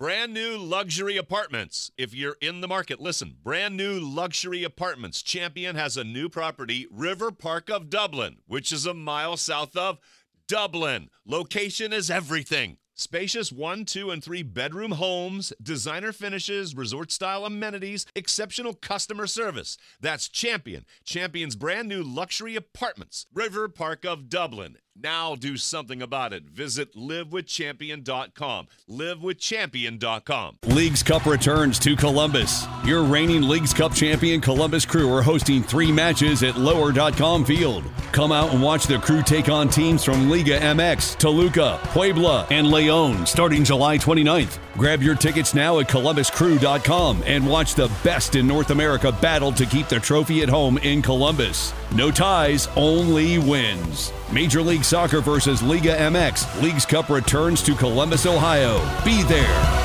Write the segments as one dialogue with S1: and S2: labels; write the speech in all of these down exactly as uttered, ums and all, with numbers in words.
S1: Brand new luxury apartments. If you're in the market, listen. Brand new luxury apartments. Champion has a new property, River Park of Dublin, which is a mile south of Dublin. Location is everything. Spacious one, two, and three bedroom homes, designer finishes, resort-style amenities, exceptional customer service. That's Champion. Champion's brand new luxury apartments. River Park of Dublin. Now do something about it. Visit live with champion dot com. live with champion dot com.
S2: Leagues Cup returns to Columbus. Your reigning Leagues Cup champion Columbus Crew are hosting three matches at lower dot com field. Come out and watch the Crew take on teams from Liga M X, Toluca, Puebla, and Leon starting July twenty-ninth. Grab your tickets now at columbus crew dot com and watch the best in North America battle to keep the trophy at home in Columbus. No ties, only wins. Major League Soccer versus Liga M X. Leagues Cup returns to Columbus, Ohio. Be there.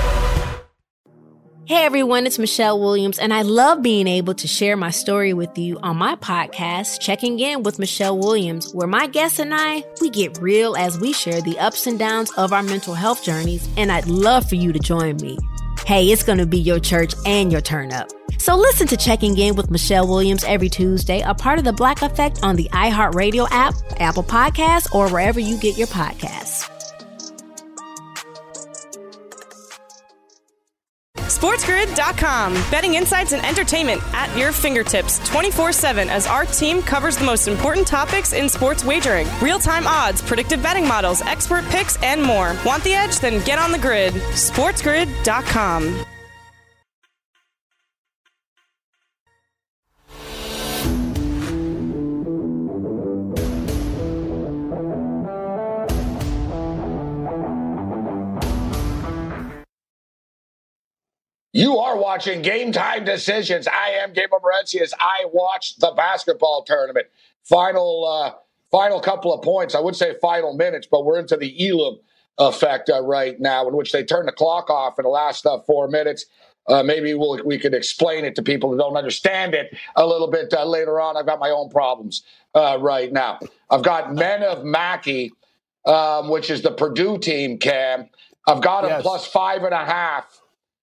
S3: Hey everyone, it's Michelle Williams, and I love being able to share my story with you on my podcast, Checking In with Michelle Williams, where my guests and I, we get real as we share the ups and downs of our mental health journeys, and I'd love for you to join me. Hey, it's going to be your church and your turn up. So listen to Checking In with Michelle Williams every Tuesday, a part of the Black Effect on the iHeartRadio app, Apple Podcasts, or wherever you get your podcasts.
S4: SportsGrid dot com. Betting insights and entertainment at your fingertips twenty-four seven as our team covers the most important topics in sports wagering. Real-time odds, predictive betting models, expert picks, and more. Want the edge? Then get on the grid. SportsGrid dot com.
S5: You are watching Game Time Decisions. I am Gabriel Morency as I watch the basketball tournament. Final uh, final couple of points. I would say final minutes, but we're into the Elam effect uh, right now, in which they turn the clock off in the last uh, four minutes. Uh, maybe we'll, we could explain it to people who don't understand it a little bit uh, later on. I've got my own problems uh, right now. I've got Men of Mackey, um, which is the Purdue team, Cam. I've got them yes. plus five and a half.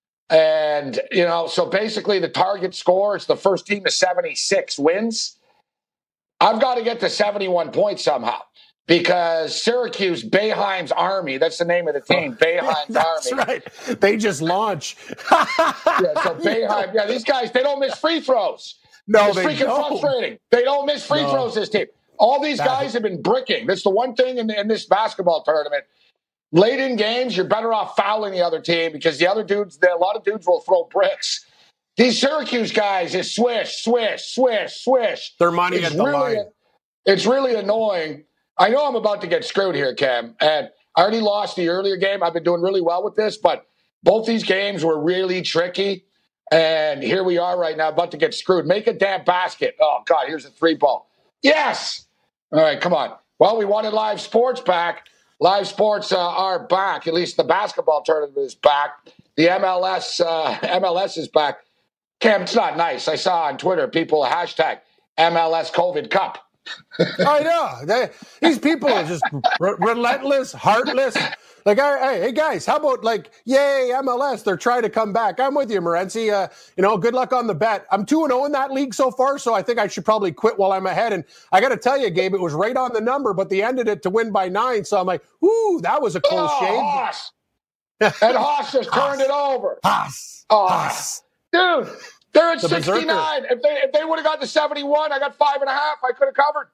S5: And, you know, so basically the target score is the first team to seventy-six wins. I've got to get to seventy-one points somehow because Syracuse, Boeheim's Army, that's the name of the team, Boeheim's
S6: that's
S5: Army.
S6: That's right. They just launch.
S5: yeah, so Boeheim, yeah, these guys, they don't miss free throws.
S6: No,
S5: it's
S6: they
S5: freaking
S6: don't.
S5: frustrating. They don't miss free
S6: no.
S5: throws, this team. All these
S6: that
S5: guys
S6: is-
S5: have been bricking. That's the one thing in, in this basketball tournament. Late in games, you're better off fouling the other team because the other dudes, a lot of dudes will throw bricks. These Syracuse guys is swish, swish, swish, swish.
S6: Their money
S5: it's
S6: at the
S5: really,
S6: line.
S5: It's really annoying. I know I'm about to get screwed here, Cam, and I already lost the earlier game. I've been doing really well with this, but both these games were really tricky, and here we are right now about to get screwed. Make a damn basket. Oh, God, here's a three ball. Yes! All right, come on. Well, we wanted live sports back. Live sports uh, are back. At least the basketball tournament is back. The M L S uh, M L S is back. Cam, it's not nice. I saw on Twitter people hashtag M L S COVID Cup.
S6: I know. They, these people are just re- relentless, heartless. Like, hey, hey, guys, how about, like, yay, M L S, they're trying to come back. I'm with you, Morency. Uh, you know, good luck on the bet. I'm two and oh in that league so far, so I think I should probably quit while I'm ahead. And I got to tell you, Gabe, it was right on the number, but they ended it to win by nine. So I'm like, ooh, that was a close
S5: oh,
S6: shave.
S5: Haas. And Haas just turned it over.
S6: Haas.
S5: Oh,
S6: Haas.
S5: Dude, they're at
S6: the
S5: sixty-nine. Berserker. If they if they would have got to seventy-one, I got five and a half. I could have covered.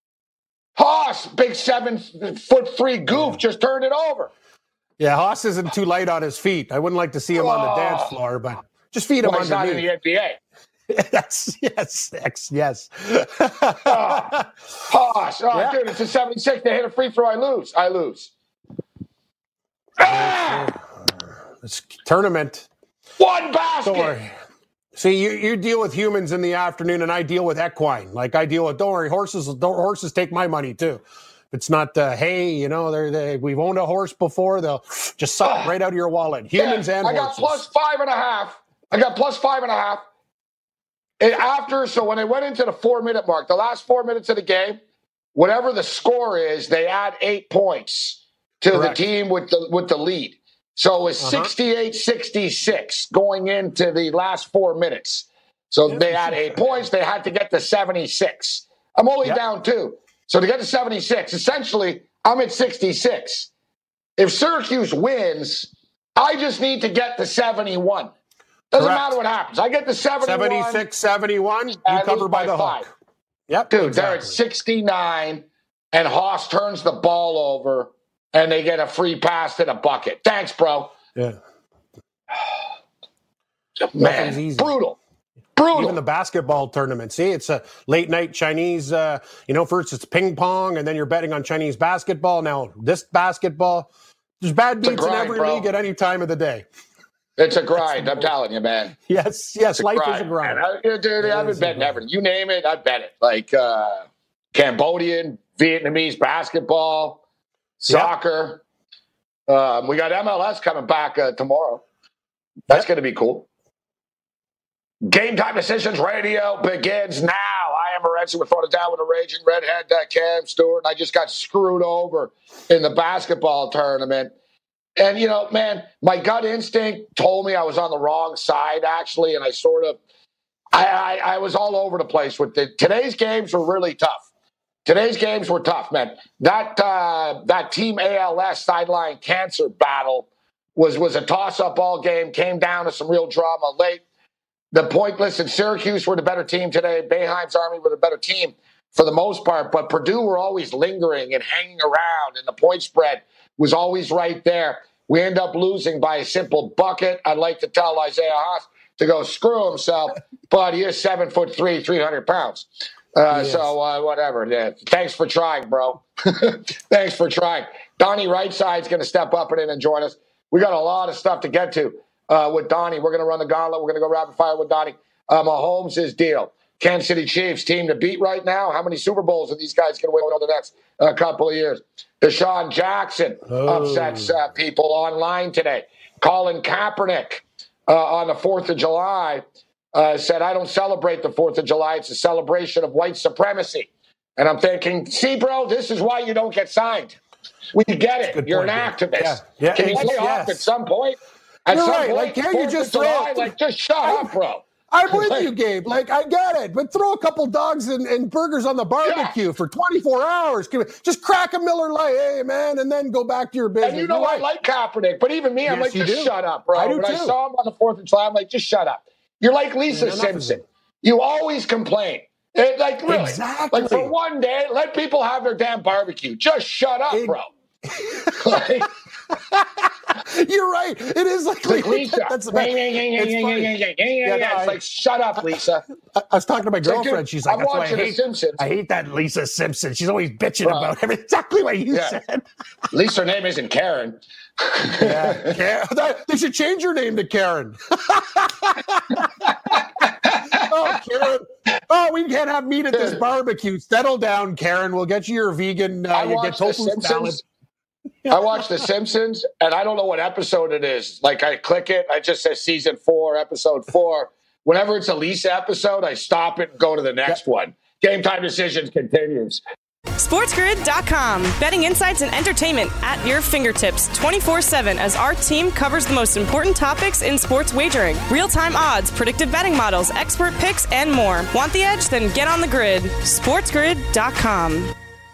S5: Haas, big seven foot three goof, just turned it over.
S6: Yeah, Haas isn't too light on his feet. I wouldn't like to see him oh. on the dance floor, but just feed him
S5: well, he's
S6: underneath.
S5: Not in the N B A.
S6: yes, yes, yes, yes.
S5: oh, Haas, oh, yeah. Dude, it's a seventy-six. They hit a free throw. I lose. I lose.
S6: Ah! It's tournament.
S5: One basket.
S6: Don't worry. See, you, you deal with humans in the afternoon, and I deal with equine. Like I deal with, don't worry, horses. Don't, horses take my money too. It's not, uh, hey, you know, they're, they we've owned a horse before. They'll just suck it right out of your wallet. Humans yeah, and
S5: I
S6: horses.
S5: got plus five and a half. I got plus five and a half. And after, so when they went into the four-minute mark, the last four minutes of the game, whatever the score is, they add eight points to Correct. the team with the with the lead. So it was
S6: Uh-huh.
S5: sixty-eight sixty-six going into the last four minutes. So
S6: Yeah.
S5: they had eight points. They had to get to seventy-six. I'm only
S6: Yep.
S5: down two. So to get to seventy-six, essentially, I'm at sixty-six. If Syracuse wins, I just need to get to seventy-one. Doesn't
S6: Correct.
S5: matter what happens. I get to seventy-one.
S6: seventy-six seventy-one, you
S5: and
S6: cover
S5: lose
S6: by the
S5: five.
S6: hook. Yep.
S5: Dude,
S6: exactly.
S5: they're at sixty-nine, and Haas turns the ball over, and they get a free pass to the bucket. Thanks, bro.
S6: Yeah. Nothing's
S5: Man,
S6: easy.
S5: brutal. Brutal.
S6: Even the basketball tournament. See, it's a late night Chinese, uh, you know, first it's ping pong, and then you're betting on Chinese basketball. Now, this basketball, there's bad
S5: It's a
S6: beats in
S5: grind,
S6: every
S5: bro.
S6: league at any time of the day.
S5: It's a grind. I'm telling you, man.
S6: Yes, yes,
S5: It's a
S6: life
S5: grind.
S6: is a grind.
S5: And I, dude,
S6: It
S5: I've been
S6: is a
S5: betting
S6: grind.
S5: everything. You name it, I bet it. Like uh, Cambodian, Vietnamese basketball, soccer. Um, we got M L S coming back uh, tomorrow. That's
S6: Yep.
S5: going to be cool. Game Time Decisions Radio begins now. I am Morency. We're throwing it down with a raging redhead, uh, Cam Stewart. I just got screwed over in the basketball tournament. And, you know, man, my gut instinct told me I was on the wrong side, actually, and I sort of, I, I, I was all over the place with it. Today's games were really tough. Today's games were tough, man. That uh, that Team A L S sideline cancer battle was, was a toss-up all game, came down to some real drama late. The point, listen, Syracuse were the better team today. Boeheim's Army were the better team for the most part, but Purdue were always lingering and hanging around, and the point spread was always right there. We end up losing by a simple bucket. I'd like to tell Isaiah Haas to go screw himself, but he is seven foot three, three hundred pounds. Uh,
S6: Yes.
S5: so uh, whatever. Yeah. Thanks for trying, bro. Thanks for trying. Donnie Rightside going to step up and in and join us. We got a lot of stuff to get to uh, with Donnie. We're going to run the gauntlet. We're going to go rapid fire with Donnie. Uh, Mahomes' deal. Kansas City Chiefs team to beat right now. How many Super Bowls are these guys going to win over the next uh, couple of years? Deshaun Jackson
S6: Oh.
S5: upsets uh, people online today. Colin Kaepernick uh, on the fourth of July uh, said, I don't celebrate the fourth of July. It's a celebration of white supremacy. And I'm thinking, see, bro, this is why you don't get signed. We get it.
S6: Good
S5: You're
S6: point,
S5: an
S6: yeah.
S5: activist.
S6: Yeah. Yeah,
S5: Can you
S6: it's-
S5: lay off
S6: yes.
S5: at some point? At
S6: You're
S5: some
S6: right.
S5: point,
S6: Like, can't you
S5: fourth of
S6: just throw-
S5: July, like, just shut up, bro.
S6: I'm with you, Gabe. Like, I get it, but throw a couple dogs and, and burgers on the barbecue
S5: Yeah.
S6: for twenty-four hours. Give it- Just crack a Miller Lite, hey, man, and then go back to your business.
S5: And you know,
S6: You're
S5: I
S6: right.
S5: like Kaepernick, but even me, I'm
S6: Yes,
S5: like,
S6: you
S5: just
S6: do.
S5: shut up, bro.
S6: I do
S5: when I
S6: too.
S5: saw him on the fourth of July, I'm like, just shut up. You're like Lisa
S6: Yeah, enough of
S5: Simpson.
S6: it.
S5: You always complain. It, like, really.
S6: Exactly.
S5: Like, for one day, let people have their damn barbecue. Just shut up,
S6: It-
S5: bro. Like,
S6: You're right. It is like,
S5: like Lisa.
S6: That's the
S5: Yeah,
S6: best.
S5: yeah, yeah, yeah,
S6: It's
S5: yeah,
S6: funny.
S5: yeah, yeah, yeah, yeah,
S6: Yeah,
S5: yeah.
S6: no,
S5: It's
S6: I-
S5: like, shut up, Lisa.
S6: I, I was talking to my
S5: It's like,
S6: girlfriend.
S5: dude,
S6: She's like,
S5: I'm
S6: that's why I
S5: watching The
S6: hate,
S5: Simpsons.
S6: I hate that Lisa Simpson. She's always bitching
S5: Bro.
S6: about everything. Exactly what you
S5: Yeah.
S6: said.
S5: At least her name isn't Karen.
S6: Yeah. Karen. They should change her name to Karen. Oh, Karen. Oh, we can't have meat at this barbecue. Settle down, Karen. We'll get you your vegan. Uh,
S5: I
S6: you get
S5: watched The
S6: tofu salad.
S5: Simpsons. I watched The Simpsons, and I don't know what episode it is. Like, I click it, I just says season four, episode four. Whenever it's a Lisa episode, I stop it and go to the next one. Game Time Decisions continues.
S4: SportsGrid dot com. Betting insights and entertainment at your fingertips twenty-four seven as our team covers the most important topics in sports wagering. Real-time odds, predictive betting models, expert picks, and more. Want the edge? Then get on the grid. SportsGrid dot com.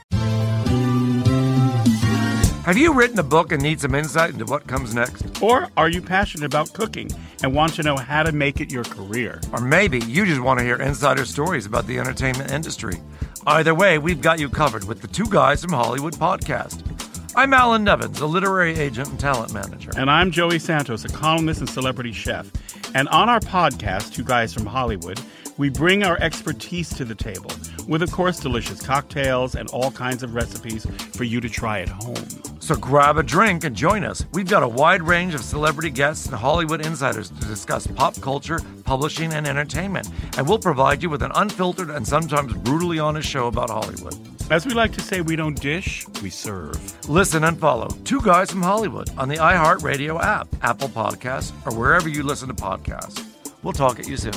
S7: Have you written a book and need some insight into what comes next?
S8: Or are you passionate about cooking and want to know how to make it your career?
S7: Or maybe you just want to hear insider stories about the entertainment industry. Either way, we've got you covered with the Two Guys from Hollywood podcast. I'm Alan Nevins, a literary agent and talent manager.
S8: And I'm Joey Santos, a columnist and celebrity chef. And on our podcast, Two Guys from Hollywood, we bring our expertise to the table with, of course, delicious cocktails and all kinds of recipes for you to try at home.
S7: So grab a drink and join us. We've got a wide range of celebrity guests and Hollywood insiders to discuss pop culture, publishing, and entertainment. And we'll provide you with an unfiltered and sometimes brutally honest show about Hollywood.
S8: As we like to say, we don't dish, we serve.
S7: Listen and follow Two Guys from Hollywood on the iHeartRadio app, Apple Podcasts, or wherever you listen to podcasts. We'll talk at you soon.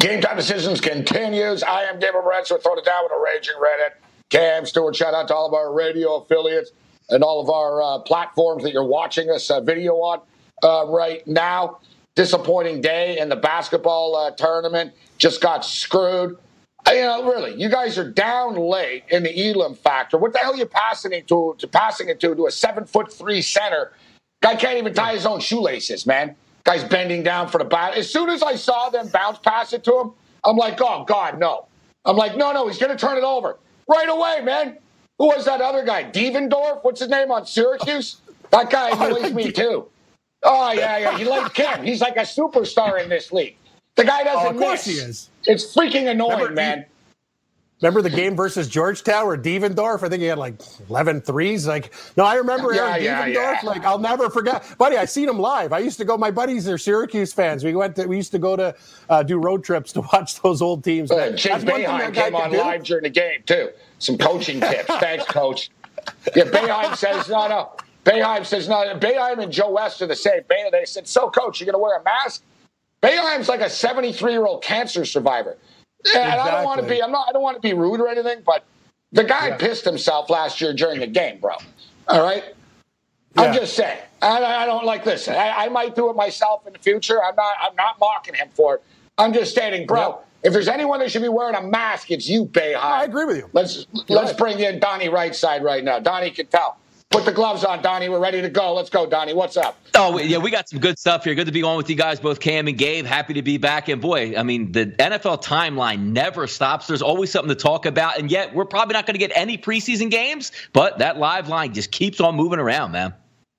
S5: Game Time Decisions continues. I am Gabriel Morency. We're throwing it down with a raging Reddit. Cam Stewart, shout out to all of our radio affiliates and all of our uh, platforms that you're watching us uh, video on uh, right now. Disappointing day in the basketball uh, tournament. Just got screwed. Uh, you know, really, you guys are down late in the Elam factor. What the hell are you passing it to, to passing it to, to a seven foot three center? Guy can't even tie his own shoelaces, man. Guy's bending down for the bat. As soon as I saw them bounce pass it to him, I'm like, oh, God, no. I'm like, no, no, he's going to turn it over. Right away, man. Who was that other guy? Devendorf? What's his name on Syracuse? That guy annoys me, too. Oh, yeah, yeah. He likes Kim. He's like a superstar in this league. The guy doesn't
S6: oh, of course
S5: miss.
S6: he is.
S5: It's freaking annoying, remember, man.
S6: Remember the game versus Georgetown where Devendorf, I think he had like eleven threes. Like, no, I remember
S5: yeah,
S6: Eric
S5: yeah,
S6: Devendorf.
S5: Yeah.
S6: Like, I'll never forget. Buddy, I seen him live. I used to go, my buddies are Syracuse fans. We went to, we used to go to uh, do road trips to watch those old teams.
S5: Uh, Chase Boeheim came on do. live during the game, too. Some coaching tips. Thanks, Coach. Yeah, Boeheim says, no, no. Boeheim says, no. Boeheim and Joe West are the same. Boeheim, they said, so, Coach, you're going to wear a mask? Boeheim's like a seventy-three-year-old cancer survivor. And exactly. I don't want to be, I'm not, I don't want to be rude or anything, but the guy yeah. pissed himself last year during the game, bro. All right? Yeah. I'm just saying. I, I don't like this. I, I might do it myself in the future. I'm not, I'm not mocking him for it. I'm just stating, bro, yeah. if there's anyone that should be wearing a mask, it's you, Boeheim. No,
S6: I agree with you.
S5: Let's,
S6: You're
S5: let's
S6: right.
S5: bring in Donnie right side right now. Donnie can tell. Put the gloves on, Donnie. We're ready to go. Let's go, Donnie. What's up?
S9: Oh, yeah, we got some good stuff here. Good to be on with you guys, both Cam and Gabe. Happy to be back. And, boy, I mean, the N F L timeline never stops. There's always something to talk about. And yet we're probably not going to get any preseason games, but that live line just keeps on moving around, man.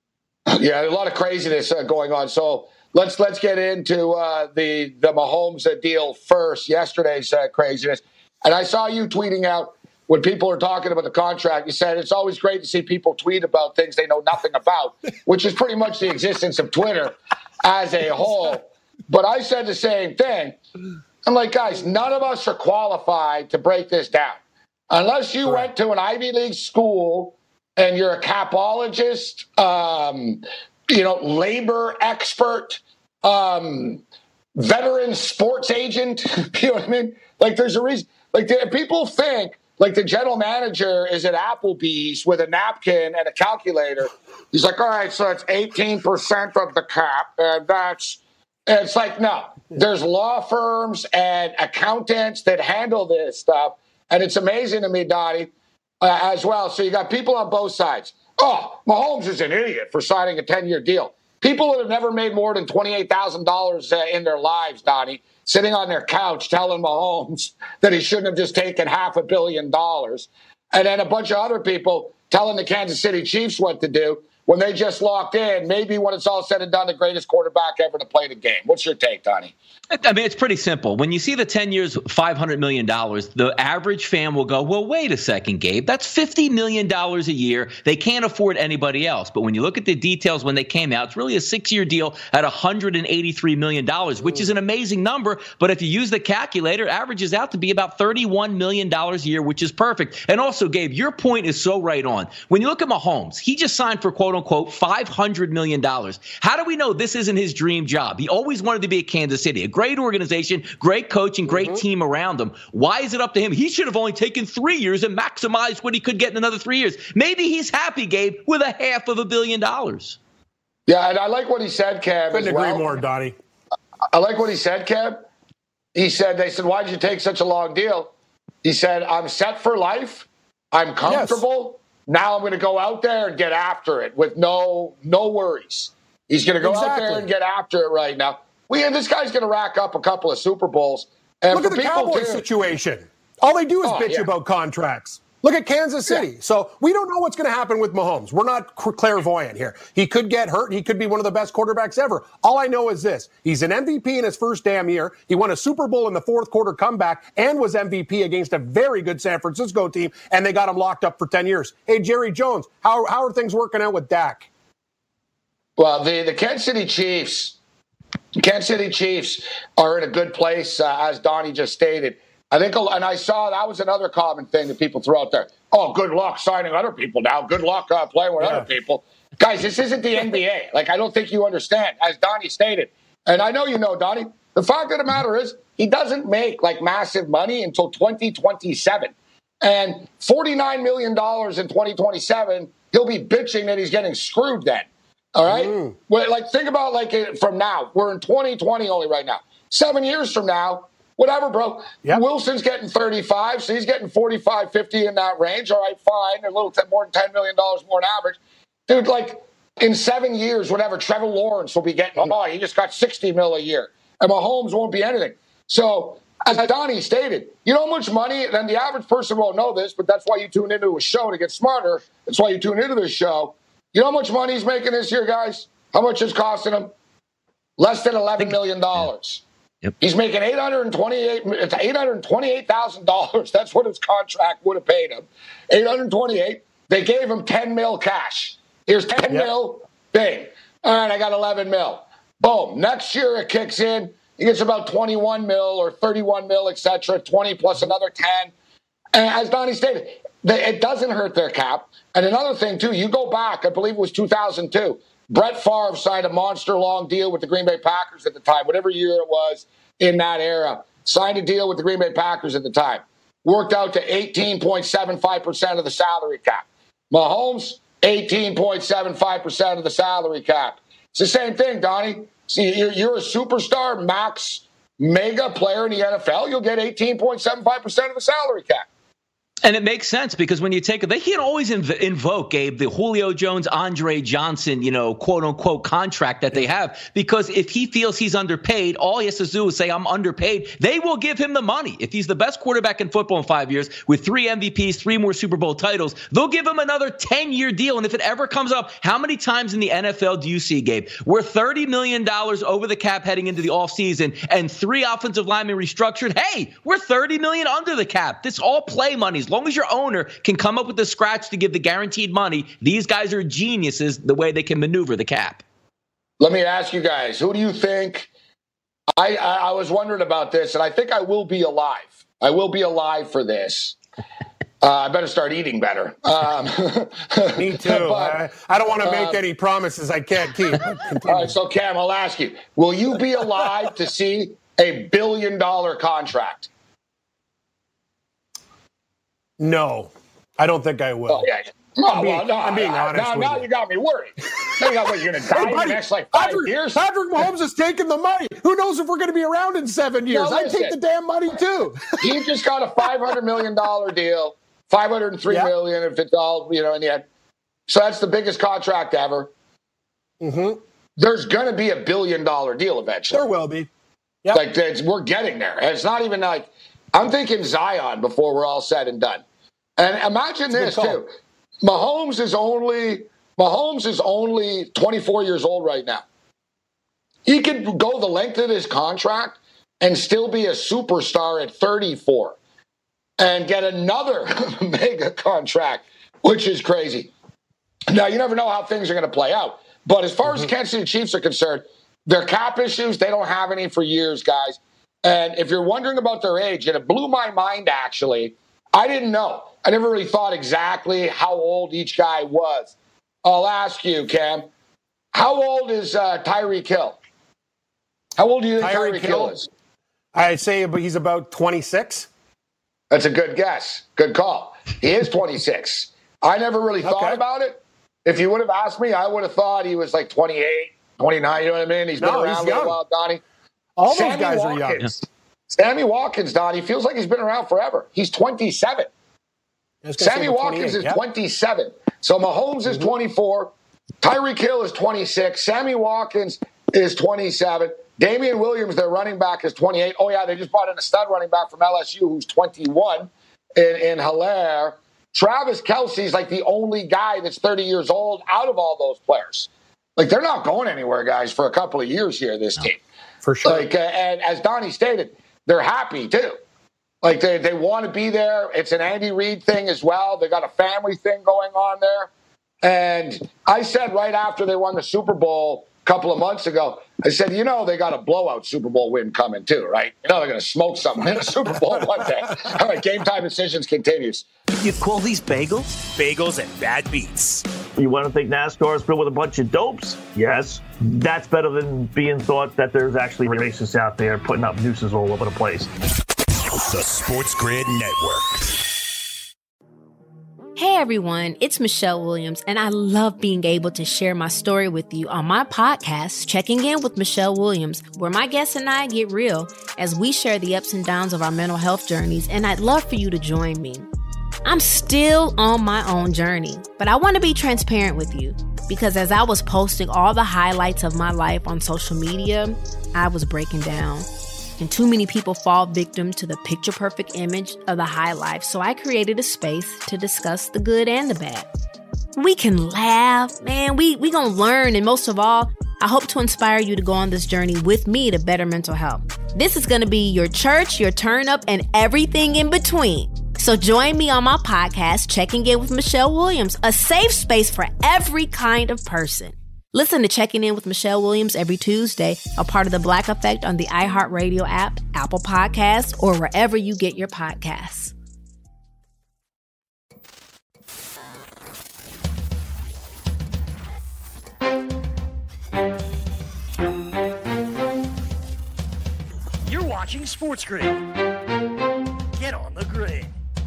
S5: Yeah, a lot of craziness uh, going on. So let's let's get into uh, the, the Mahomes uh, deal first, yesterday's uh, craziness. And I saw you tweeting out, when people are talking about the contract, you said it's always great to see people tweet about things they know nothing about, which is pretty much the existence of Twitter as a whole. But I said the same thing. I'm like, guys, none of us are qualified to break this down. Unless you right. went to an Ivy League school and you're a capologist, um, you know, labor expert, um, veteran sports agent, you know what I mean? Like, there's a reason. Like, people think, like the general manager is at Applebee's with a napkin and a calculator. He's like, all right, so it's eighteen percent of the cap. And that's, and it's like, no, there's law firms and accountants that handle this stuff. And it's amazing to me, Donnie, uh, as well. So you got people on both sides. Oh, Mahomes is an idiot for signing a ten-year deal. People that have never made more than twenty-eight thousand dollars uh, in their lives, Donnie, sitting on their couch telling Mahomes that he shouldn't have just taken half a billion dollars. And then a bunch of other people telling the Kansas City Chiefs what to do when they just locked in, maybe when it's all said and done, the greatest quarterback ever to play the game. What's your take, Donnie?
S9: I mean, it's pretty simple. When you see the ten years, five hundred million dollars, the average fan will go, well, wait a second, Gabe. That's fifty million dollars a year. They can't afford anybody else. But when you look at the details when they came out, it's really a six-year deal at one hundred eighty-three million dollars, which is an amazing number. But if you use the calculator, it averages out to be about thirty-one million dollars a year, which is perfect. And also, Gabe, your point is so right on. When you look at Mahomes, he just signed for, quote-unquote, five hundred million dollars. How do we know this isn't his dream job? He always wanted to be at Kansas City. A great organization, great coach, and great mm-hmm. team around him. Why is it up to him? He should have only taken three years and maximized what he could get in another three years. Maybe he's happy, Gabe, with a half of a billion dollars.
S5: Yeah, and I like what he said, Cam.
S6: Couldn't
S5: as
S6: agree
S5: well.
S6: more, Donnie.
S5: I like what he said, Cam. He said, they said, why did you take such a long deal? He said, I'm set for life. I'm comfortable. Yes. Now I'm going to go out there and get after it with no no worries. He's going to go exactly. out there and get after it right now. We and this guy's going to rack up a couple of Super Bowls. And
S6: look at the Cowboys too, situation. All they do is
S5: oh,
S6: bitch
S5: yeah.
S6: about contracts. Look at Kansas City. Yeah. So we don't know what's going to happen with Mahomes. We're not clairvoyant here. He could get hurt. He could be one of the best quarterbacks ever. All I know is this. He's an M V P in his first damn year. He won a Super Bowl in the fourth quarter comeback and was M V P against a very good San Francisco team, and they got him locked up for ten years. Hey, Jerry Jones, how, how are things working out with Dak?
S5: Well, the, the Kansas City Chiefs, Kansas City Chiefs are in a good place, uh, as Donnie just stated. I think, and I saw that was another common thing that people throw out there. Oh, good luck signing other people now. Good luck uh, playing with yeah. other people. Guys, this isn't the N B A. Like, I don't think you understand, as Donnie stated. And I know you know, Donnie. The fact of the matter is, he doesn't make like massive money until twenty twenty-seven. And forty-nine million dollars in twenty twenty-seven, he'll be bitching that he's getting screwed then. All right? Mm. Well, like, think about like it from now. We're in twenty twenty only right now. Seven years from now, whatever, bro. Yep. Wilson's getting thirty-five, so he's getting forty-five, fifty in that range. All right, fine. A little t- more than ten million dollars more than average. Dude, like, in seven years, whatever, Trevor Lawrence will be getting, oh, he just got sixty mil a year. And Mahomes won't be anything. So, as Donnie stated, you know how much money, and the average person won't know this, but that's why you tune into a show to get smarter. That's why you tune into this show. You know how much money he's making this year, guys? How much it's costing him? Less than eleven million dollars. Yep. He's making eight hundred twenty-eight thousand dollars. eight hundred twenty-eight thousand dollars. That's what his contract would have paid him. eight hundred twenty-eight. They gave him ten mil cash. Here's ten yep. mil. Bing. All right, I got eleven mil. Boom. Next year it kicks in. He gets about twenty-one mil or thirty-one mil, et cetera. twenty plus another ten. And as Donnie stated, it doesn't hurt their cap. And another thing, too, you go back, I believe it was two thousand two. Brett Favre signed a monster long deal with the Green Bay Packers at the time, whatever year it was in that era. Signed a deal with the Green Bay Packers at the time. Worked out to eighteen point seven five percent of the salary cap. Mahomes, eighteen point seven five percent of the salary cap. It's the same thing, Donnie. See, you're, you're a superstar, max, mega player in the N F L. You'll get eighteen point seven five percent of the salary cap.
S9: And it makes sense because when you take it, they can always inv- invoke, Gabe, the Julio Jones, Andre Johnson, you know, quote unquote contract that they have. Because if he feels he's underpaid, all he has to do is say, I'm underpaid. They will give him the money. If he's the best quarterback in football in five years with three M V Ps, three more Super Bowl titles, they'll give him another ten-year deal. And if it ever comes up, how many times in the N F L do you see, Gabe? We're thirty million dollars over the cap heading into the offseason and three offensive linemen restructured. Hey, we're thirty million dollars under the cap. This all play money. As long as your owner can come up with the scratch to give the guaranteed money, these guys are geniuses the way they can maneuver the cap.
S5: Let me ask you guys, who do you think? I, I, I was wondering about this, and I think I will be alive. I will be alive for this. Uh, I better start eating better. Um,
S6: Me too. But, I, I don't want to make um, any promises I can't keep.
S5: All right, so Cam, I'll ask you, will you be alive to see a billion dollar contract?
S6: No, I don't think I will.
S5: Oh, yeah. Oh,
S6: I'm being,
S5: well, no,
S6: I'm being honest
S5: now,
S6: with
S5: now
S6: you.
S5: you got me worried. Now you got what, you're going to die hey, buddy, in the next like five
S6: Patrick,
S5: years?
S6: Patrick Mahomes has taken the money. Who knows if we're going to be around in seven years?
S5: No,
S6: I take the damn money too.
S5: He just got a five hundred million dollars deal, five hundred three yeah. million dollars if it's all, you know, in the end. So that's the biggest contract ever.
S6: Mm-hmm.
S5: There's going to be a billion dollar deal eventually.
S6: There will be. Yep.
S5: Like it's, we're getting there. It's not even like, I'm thinking Zion before we're all said and done. And imagine this too. Mahomes is only Mahomes is only twenty-four years old right now. He could go the length of his contract and still be a superstar at thirty-four and get another mega contract, which is crazy. Now, you never know how things are going to play out. But as far mm-hmm. as the Kansas City Chiefs are concerned, their cap issues, they don't have any for years, guys. And if you're wondering about their age, and it blew my mind, actually, I didn't know. I never really thought exactly how old each guy was. I'll ask you, Cam, how old is uh, Tyreek Hill? How old do you think Tyreek, Tyreek Hill is?
S6: I'd say he's about twenty-six.
S5: That's a good guess. Good call. He is twenty-six. I never really thought okay. about it. If you would have asked me, I would have thought he was like twenty-eight, twenty-nine. You know what I mean? He's been
S6: no,
S5: around
S6: he's
S5: a little while, Donnie.
S6: All
S5: Sammy
S6: those guys
S5: Watkins.
S6: are young.
S5: Sammy Watkins, Donnie, feels like he's been around forever. He's twenty-seven. Sammy Watkins is yep. twenty-seven. So Mahomes is mm-hmm. twenty-four. Tyreek Hill is twenty-six. Sammy Watkins is twenty-seven. Damian Williams, their running back, is twenty-eight. Oh, yeah, they just brought in a stud running back from L S U who's twenty-one in, in Hilaire. Travis Kelce's like the only guy that's thirty years old out of all those players. Like, they're not going anywhere, guys, for a couple of years here, this no, team.
S6: For sure.
S5: Like, uh, and as Donnie stated, they're happy, too. Like, they, they want to be there. It's an Andy Reid thing as well. They got a family thing going on there. And I said right after they won the Super Bowl a couple of months ago, I said, you know, they got a blowout Super Bowl win coming too, right? You know they're going to smoke someone in a Super Bowl one day. All right, Game Time Decisions continues.
S10: You call these bagels? Bagels and bad beats. You want to think NASCAR is filled with a bunch of dopes? Yes. That's better than being thought that there's actually racists out there putting up nooses all over the place.
S11: The Sports Grid Network.
S3: Hey everyone, it's Michelle Williams, and I love being able to share my story with you on my podcast, Checking In with Michelle Williams, where my guests and I get real as we share the ups and downs of our mental health journeys, and I'd love for you to join me. I'm still on my own journey, but I want to be transparent with you because as I was posting all the highlights of my life on social media, I was breaking down. And too many people fall victim to the picture-perfect image of the high life, so I created a space to discuss the good and the bad. We can laugh, man, we we gonna learn, and most of all, I hope to inspire you to go on this journey with me to better mental health. This is gonna be your church, your turn-up, and everything in between. So join me on my podcast, Checking In with Michelle Williams, a safe space for every kind of person. Listen to Checking In with Michelle Williams every Tuesday, a part of the Black Effect on the iHeartRadio app, Apple Podcasts, or wherever you get your podcasts.
S12: You're watching Sports Grid. Get on the grid.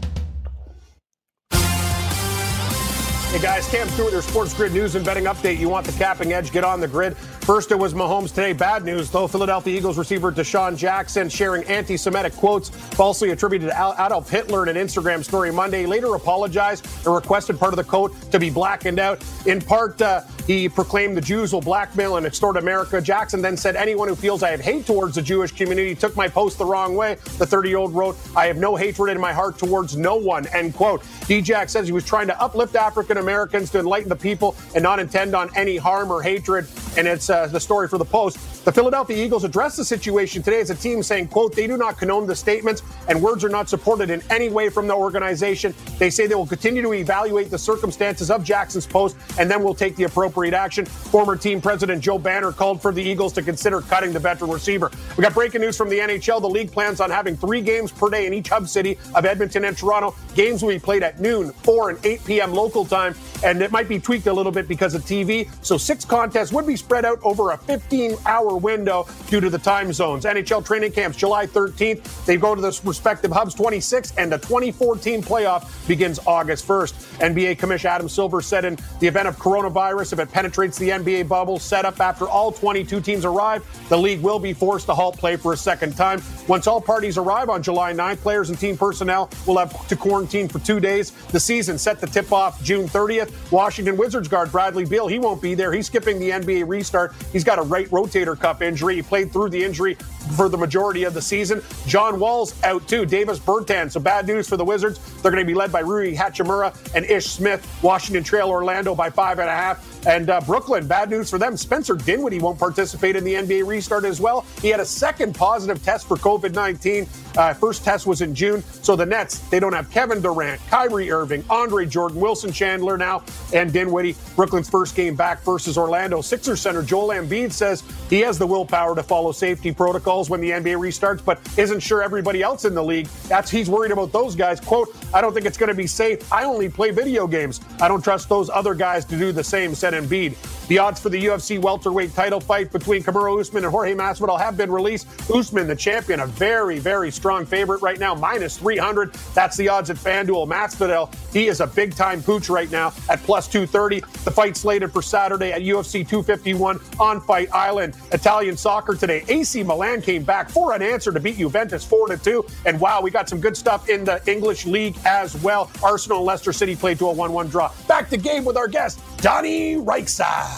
S6: Hey guys, Cam Stewart, your Sports Grid news and betting update. You want the capping edge? Get on the grid. First, it was Mahomes today. Bad news, though. Philadelphia Eagles receiver Deshaun Jackson sharing anti-Semitic quotes falsely attributed to Adolf Hitler in an Instagram story Monday. Later apologized and requested part of the quote to be blackened out. In part, uh, he proclaimed the Jews will blackmail and extort America. Jackson then said, anyone who feels I have hate towards the Jewish community took my post the wrong way. The thirty-year-old wrote, I have no hatred in my heart towards no one, end quote. D-Jack says he was trying to uplift African Americans to enlighten the people and not intend on any harm or hatred. And it's uh, the story for the Post. The Philadelphia Eagles addressed the situation today as a team saying, quote, they do not condone the statements and words are not supported in any way from the organization. They say they will continue to evaluate the circumstances of Jackson's post and then will take the appropriate action. Former team president Joe Banner called for the Eagles to consider cutting the veteran receiver. We got breaking news from the N H L. The league plans on having three games per day in each hub city of Edmonton and Toronto. Games will be played at noon, four and eight p.m. local time, and it might be tweaked a little bit because of T V. So six contests would be spread out over a fifteen-hour window due to the time zones. N H L training camps July thirteenth. They go to the respective hubs twenty-six, and the twenty fourteen playoff begins August first. N B A Commissioner Adam Silver said in the event of coronavirus, if it penetrates the N B A bubble set up after all twenty-two teams arrive, the league will be forced to halt play for a second time. Once all parties arrive on July ninth, players and team personnel will have to quarantine for two days. The season set to tip off June thirtieth. Washington Wizards guard Bradley Beal, he won't be there. He's skipping the N B A restart. He's got a right rotator cuff injury. He played through the injury for the majority of the season. John Wall's out too. Davis Bertans. So bad news for the Wizards. They're going to be led by Rui Hachimura and Ish Smith. Washington trail Orlando by five and a half. And uh, Brooklyn, bad news for them. Spencer Dinwiddie won't participate in the N B A restart as well. He had a second positive test for covid nineteen. Uh, first test was in June. So the Nets, they don't have Kevin Durant, Kyrie Irving, Andre Jordan, Wilson Chandler now, and Dinwiddie. Brooklyn's first game back versus Orlando. Sixers center Joel Embiid says he has the willpower to follow safety protocols when the N B A restarts, but isn't sure everybody else in the league. That's he's worried about those guys. Quote, I don't think it's going to be safe. I only play video games. I don't trust those other guys to do the same, said Embiid. The odds for the U F C welterweight title fight between Kamaru Usman and Jorge Masvidal have been released. Usman, the champion, a very, very strong favorite right now, minus three hundred. That's the odds at FanDuel. Masvidal, he is a big-time pooch right now at plus two thirty. The fight slated for Saturday at U F C two fifty-one on Fight Island. Italian soccer today. A C Milan came back for an answer to beat Juventus four to two. And wow, we got some good stuff in the English league as well. Arsenal and Leicester City played to a one one draw. Back to game with our guest, Donnie Reichside.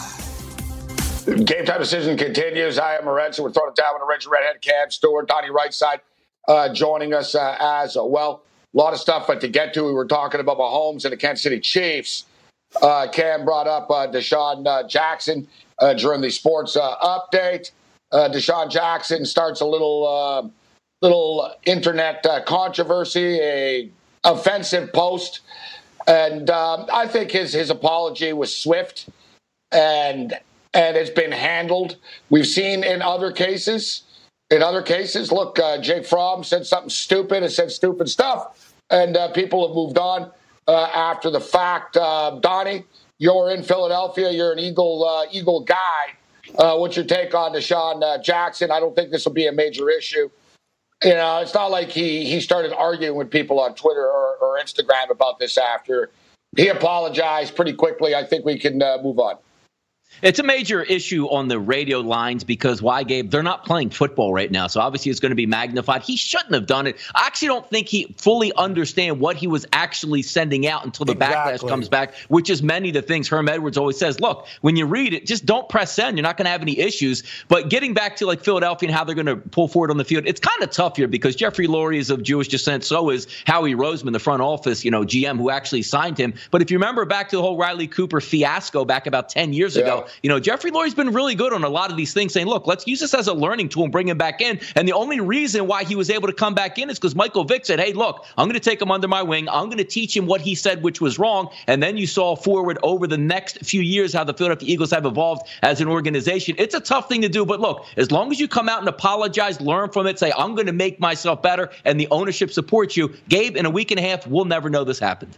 S5: Game time decision continues. I am Morency. We're throwing it down with the Rich Redhead, Cam Stewart, Donnie Rightside uh, joining us uh, as well. A lot of stuff but to get to. We were talking about Mahomes and the Kansas City Chiefs. Uh, Cam brought up uh, Deshaun uh, Jackson uh, during the sports uh, update. Uh, Deshaun Jackson starts a little uh, little internet uh, controversy, a offensive post, and um, I think his his apology was swift and. And it's been handled. We've seen in other cases, in other cases, look, uh, Jake Fromm said something stupid and said stupid stuff, and uh, people have moved on uh, after the fact. Uh, Donnie, you're in Philadelphia. You're an Eagle uh, Eagle guy. Uh, what's your take on Deshaun uh, Jackson? I don't think this will be a major issue. You know, it's not like he he started arguing with people on Twitter or, or Instagram about this after. He apologized pretty quickly. I think we can uh, move on.
S9: It's a major issue on the radio lines because why, Gabe? They're not playing football right now, so obviously it's going to be magnified. He shouldn't have done it. I actually don't think he fully understand what he was actually sending out until the exactly. backlash comes back, which is many of the things Herm Edwards always says. Look, when you read it, just don't press send. You're not going to have any issues. But getting back to like Philadelphia and how they're going to pull forward on the field, it's kind of tough here because Jeffrey Lurie is of Jewish descent. So is Howie Roseman, the front office, you know, G M who actually signed him. But if you remember back to the whole Riley Cooper fiasco back about ten years yeah. ago, you know, Jeffrey Lurie's been really good on a lot of these things, saying, look, let's use this as a learning tool and bring him back in. And the only reason why he was able to come back in is because Michael Vick said, hey, look, I'm going to take him under my wing. I'm going to teach him what he said, which was wrong. And then you saw forward over the next few years how the Philadelphia Eagles have evolved as an organization. It's a tough thing to do. But look, as long as you come out and apologize, learn from it, say, I'm going to make myself better, and the ownership supports you, Gabe, in a week and a half, we'll never know this happened.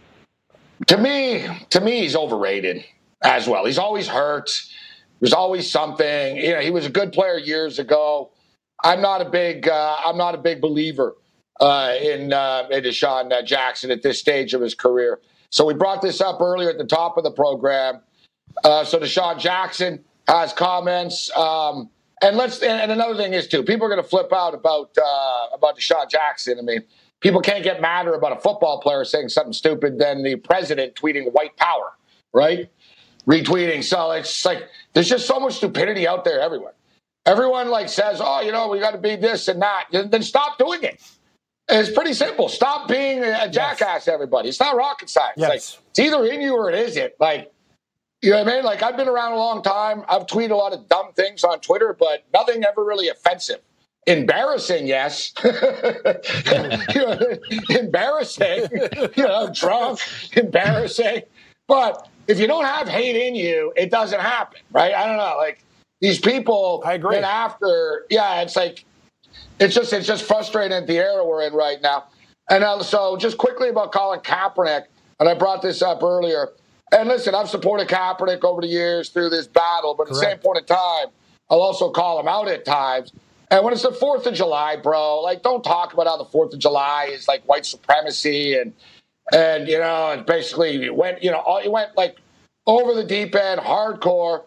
S5: To me, to me, he's overrated as well. He's always hurt. There's always something. You know, he was a good player years ago. I'm not a big, uh, I'm not a big believer uh, in, uh, in Deshaun uh, Jackson at this stage of his career. So we brought this up earlier at the top of the program. Uh, so Deshaun Jackson has comments, um, and let's. And another thing is too, people are going to flip out about uh, about Deshaun Jackson. I mean, people can't get madder about a football player saying something stupid than the president tweeting white power, right? Retweeting. So it's like there's just so much stupidity out there everywhere. Everyone like says, oh, you know, we got to be this and that. Then stop doing it. It's pretty simple. Stop being a jackass, yes. everybody. It's not rocket science. Yes. Like, it's either in you or it isn't. Like, you know what I mean? Like, I've been around a long time. I've tweeted a lot of dumb things on Twitter, but nothing ever really offensive. Embarrassing, yes. you know, embarrassing. You know, drunk, embarrassing. But if you don't have hate in you, it doesn't happen, right? I don't know. Like, these people
S6: I agree.
S5: Then after, yeah, it's like, it's just it's just frustrating at the era we're in right now. And uh, so just quickly about Colin Kaepernick, and I brought this up earlier. And listen, I've supported Kaepernick over the years through this battle, but at Correct. the same point in time, I'll also call him out at times. And when it's the fourth of July, bro, like, don't talk about how the fourth of July is like white supremacy and, and you know, and basically it went, you know, it went like over the deep end, hardcore.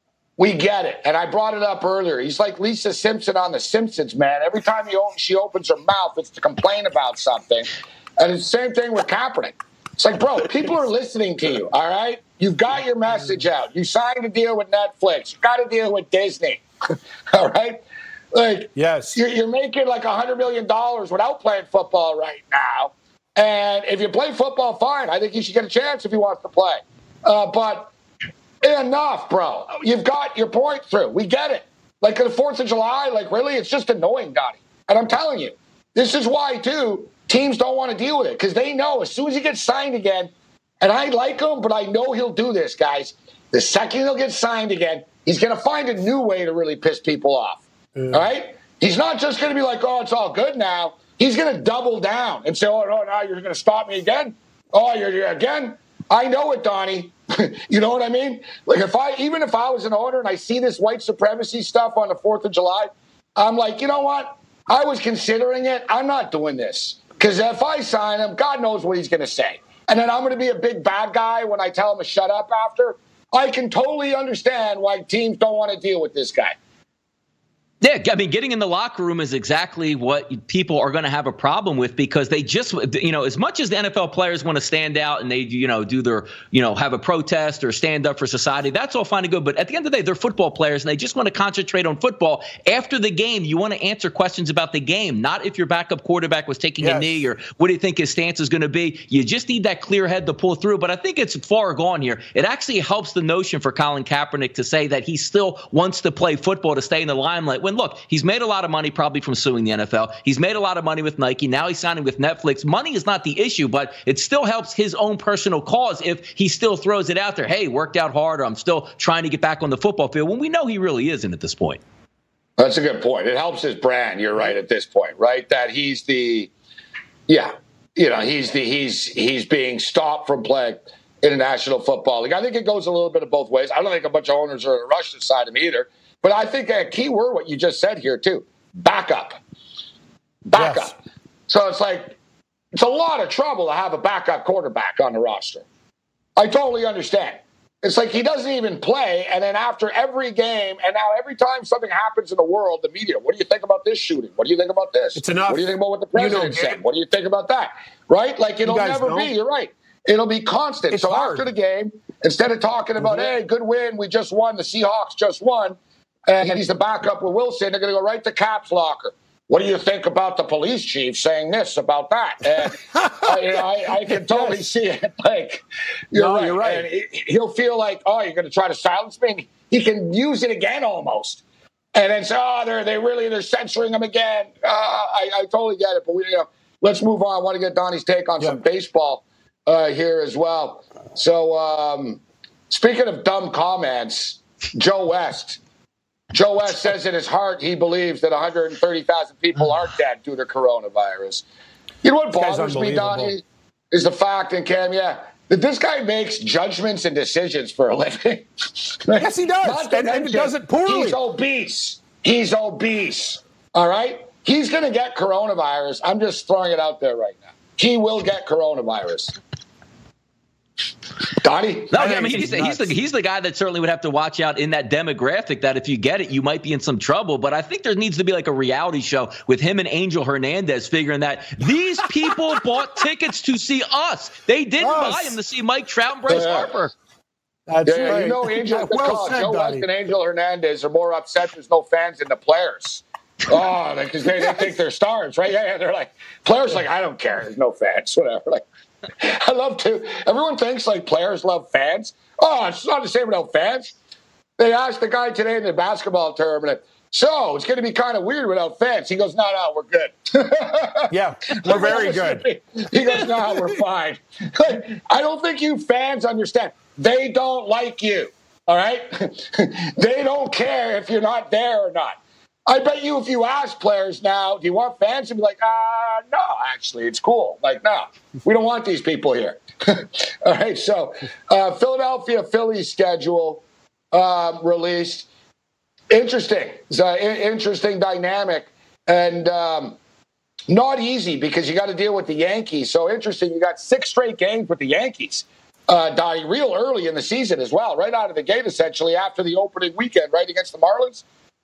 S5: We get it. And I brought it up earlier. He's like Lisa Simpson on The Simpsons, man. Every time he opens, she opens her mouth, it's to complain about something. And it's the same thing with Kaepernick. It's like, bro, people are listening to you, all right? You've got your message out. You signed a deal with Netflix. You got a deal with Disney, all right? Like,
S6: yes,
S5: you're, you're making like one hundred million dollars without playing football right now. And if you play football, fine. I think you should get a chance if he wants to play. Uh, but enough, bro. You've got your point through. We get it. Like the fourth of July, like really, it's just annoying, Donnie. And I'm telling you, this is why, too, teams don't want to deal with it because they know as soon as he gets signed again, and I like him, but I know he'll do this, guys. The second he'll get signed again, he's going to find a new way to really piss people off. Mm. All right? He's not just going to be like, oh, it's all good now. He's going to double down and say, oh, no, now you're going to stop me again? Oh, you're, you're again? I know it, Donnie. You know what I mean? Like if I, even if I was an owner and I see this white supremacy stuff on the fourth of July, I'm like, you know what? I was considering it. I'm not doing this. Because if I sign him, God knows what he's going to say. And then I'm going to be a big bad guy when I tell him to shut up after. I can totally understand why teams don't want to deal with this guy.
S9: Yeah, I mean, getting in the locker room is exactly what people are going to have a problem with because they just, you know, as much as the N F L players want to stand out and they, you know, do their, you know, have a protest or stand up for society, that's all fine and good. But at the end of the day, they're football players and they just want to concentrate on football. After the game, you want to answer questions about the game, not if your backup quarterback was taking yes. a knee or what do you think his stance is going to be. You just need that clear head to pull through. But I think it's far gone here. It actually helps the notion for Colin Kaepernick to say that he still wants to play football, to stay in the limelight. When, look, he's made a lot of money probably from suing the N F L. He's made a lot of money with Nike. Now he's signing with Netflix. Money is not the issue, but it still helps his own personal cause if he still throws it out there. Hey, worked out hard, or I'm still trying to get back on the football field, when we know he really isn't at this point.
S5: That's a good point. It helps his brand. You're right at this point, right? That he's the, yeah, you know, he's the, he's, he's being stopped from playing. in the National Football League. I think it goes a little bit of both ways. I don't think a bunch of owners are in a rush to sign him either. But I think a key word, what you just said here, too, backup. Backup. Yes. So it's like, it's a lot of trouble to have a backup quarterback on the roster. I totally understand. It's like he doesn't even play, and then after every game, and now every time something happens in the world, the media, what do you think about this shooting? What do you think about this?
S6: It's enough.
S5: What do you think about what the president you know, said? What do you think about that? Right? Like, it'll never don't. be. You're right. It'll be constant. It's so hard. After the game, instead of talking about, mm-hmm. hey, good win, we just won, the Seahawks just won, and he's the backup with Wilson, they're going to go right to Cap's locker. What do you think about the police chief saying this about that? And I, you know, I, I can totally yes. see it. Like, you're no, right. You're right. And he, he'll feel like, oh, you're going to try to silence me. He can use it again almost, and then say, oh, they're they really they're censoring him again. Uh, I, I totally get it. But we, you know, let's move on. I want to get Donnie's take on yeah. some baseball uh, here as well. So, um, speaking of dumb comments, Joe West. Joe West says in his heart he believes that one hundred thirty thousand people are dead due to coronavirus. You know what bothers me, Donnie, is the fact, and Cam, yeah, that this guy makes judgments and decisions for a living.
S6: Yes, he does. And, and he does it poorly.
S5: He's obese. He's obese. All right? He's going to get coronavirus. I'm just throwing it out there right now. He will get coronavirus. Donnie?
S9: No, I mean, he's, he's, the, he's the guy that certainly would have to watch out in that demographic that if you get it, you might be in some trouble. But I think there needs to be like a reality show with him and Angel Hernandez figuring that these people bought tickets to see us. They didn't us. buy them to see Mike Trout and Bryce yeah. Harper.
S5: That's yeah, right. You know, Angel, well said, Joe West and Angel Hernandez are more upset there's no fans than the players. Oh, because they, they think they're stars, right? Yeah, yeah, they're like, players like, I don't care. There's no fans, whatever. Like, I love to. Everyone thinks like players love fans. Oh, it's not the same without fans. They asked the guy today in the basketball tournament, so it's going to be kind of weird without fans. He goes, no, no, we're good.
S6: Yeah, we're very good.
S5: He goes, no, we're fine. I don't think you fans understand. They don't like you, all right? They don't care if you're not there or not. I bet you if you ask players now, do you want fans? They'd be like, uh, no, actually, it's cool. Like, no, we don't want these people here. All right, so uh, Philadelphia Phillies schedule um, released. Interesting. It's an interesting dynamic and um, not easy because you got to deal with the Yankees. So interesting, you got six straight games with the Yankees. Uh, Donnie, real early in the season as well, right out of the gate, essentially, after the opening weekend, right, against the Marlins.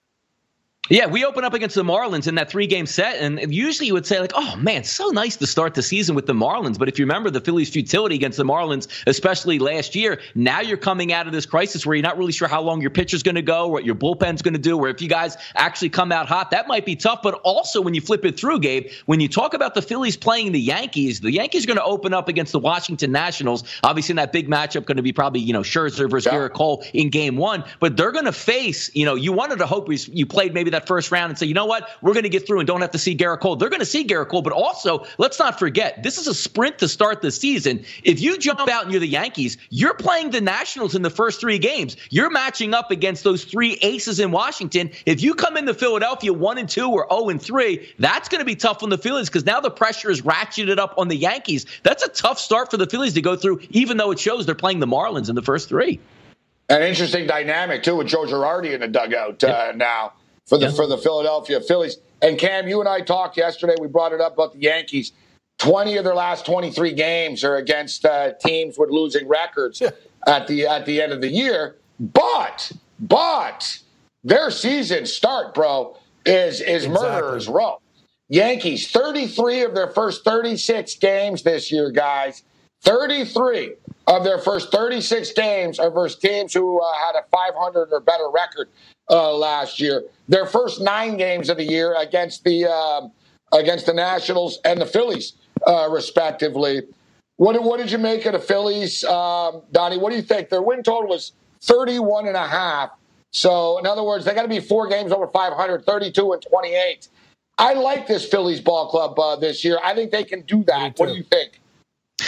S9: Yeah, we open up against the Marlins in that three-game set, and usually you would say, like, oh, man, so nice to start the season with the Marlins. But if you remember the Phillies' futility against the Marlins, especially last year, now you're coming out of this crisis where you're not really sure how long your pitcher's going to go, what your bullpen's going to do, or if you guys actually come out hot, that might be tough. But also when you flip it through, Gabe, when you talk about the Phillies playing the Yankees, the Yankees are going to open up against the Washington Nationals. Obviously, in that big matchup, going to be probably, you know, Scherzer versus yeah. Gerrit Cole in game one. But they're going to face, you know, you wanted to hope you played maybe that first round and say, you know what, we're going to get through and don't have to see Gerrit Cole. They're going to see Gerrit Cole, but also, let's not forget, this is a sprint to start the season. If you jump out and you're the Yankees, you're playing the Nationals in the first three games. You're matching up against those three aces in Washington. If you come into Philadelphia one and two or oh and three, that's going to be tough on the Phillies because now the pressure is ratcheted up on the Yankees. That's a tough start for the Phillies to go through, even though it shows they're playing the Marlins in the first three.
S5: An interesting dynamic, too, with Joe Girardi in the dugout uh, yep. now. For the yeah. for the Philadelphia Phillies. And Cam, you and I talked yesterday. We brought it up about the Yankees. twenty of their last twenty-three games are against uh, teams with losing records yeah. at the at the end of the year. But but their season start, bro, is is exactly. murderer's row. Yankees, thirty-three of their first thirty-six games this year, guys. thirty-three of their first thirty-six games are versus teams who uh, had a five hundred or better record uh, last year. Their first nine games of the year against the uh, against the Nationals and the Phillies, uh, respectively. What, what did you make of the Phillies, um, Donnie? What do you think? Their win total is thirty-one and a half. So, in other words, they got to be four games over five hundred, thirty-two and twenty-eight. I like this Phillies ball club uh, this year. I think they can do that. What do you think?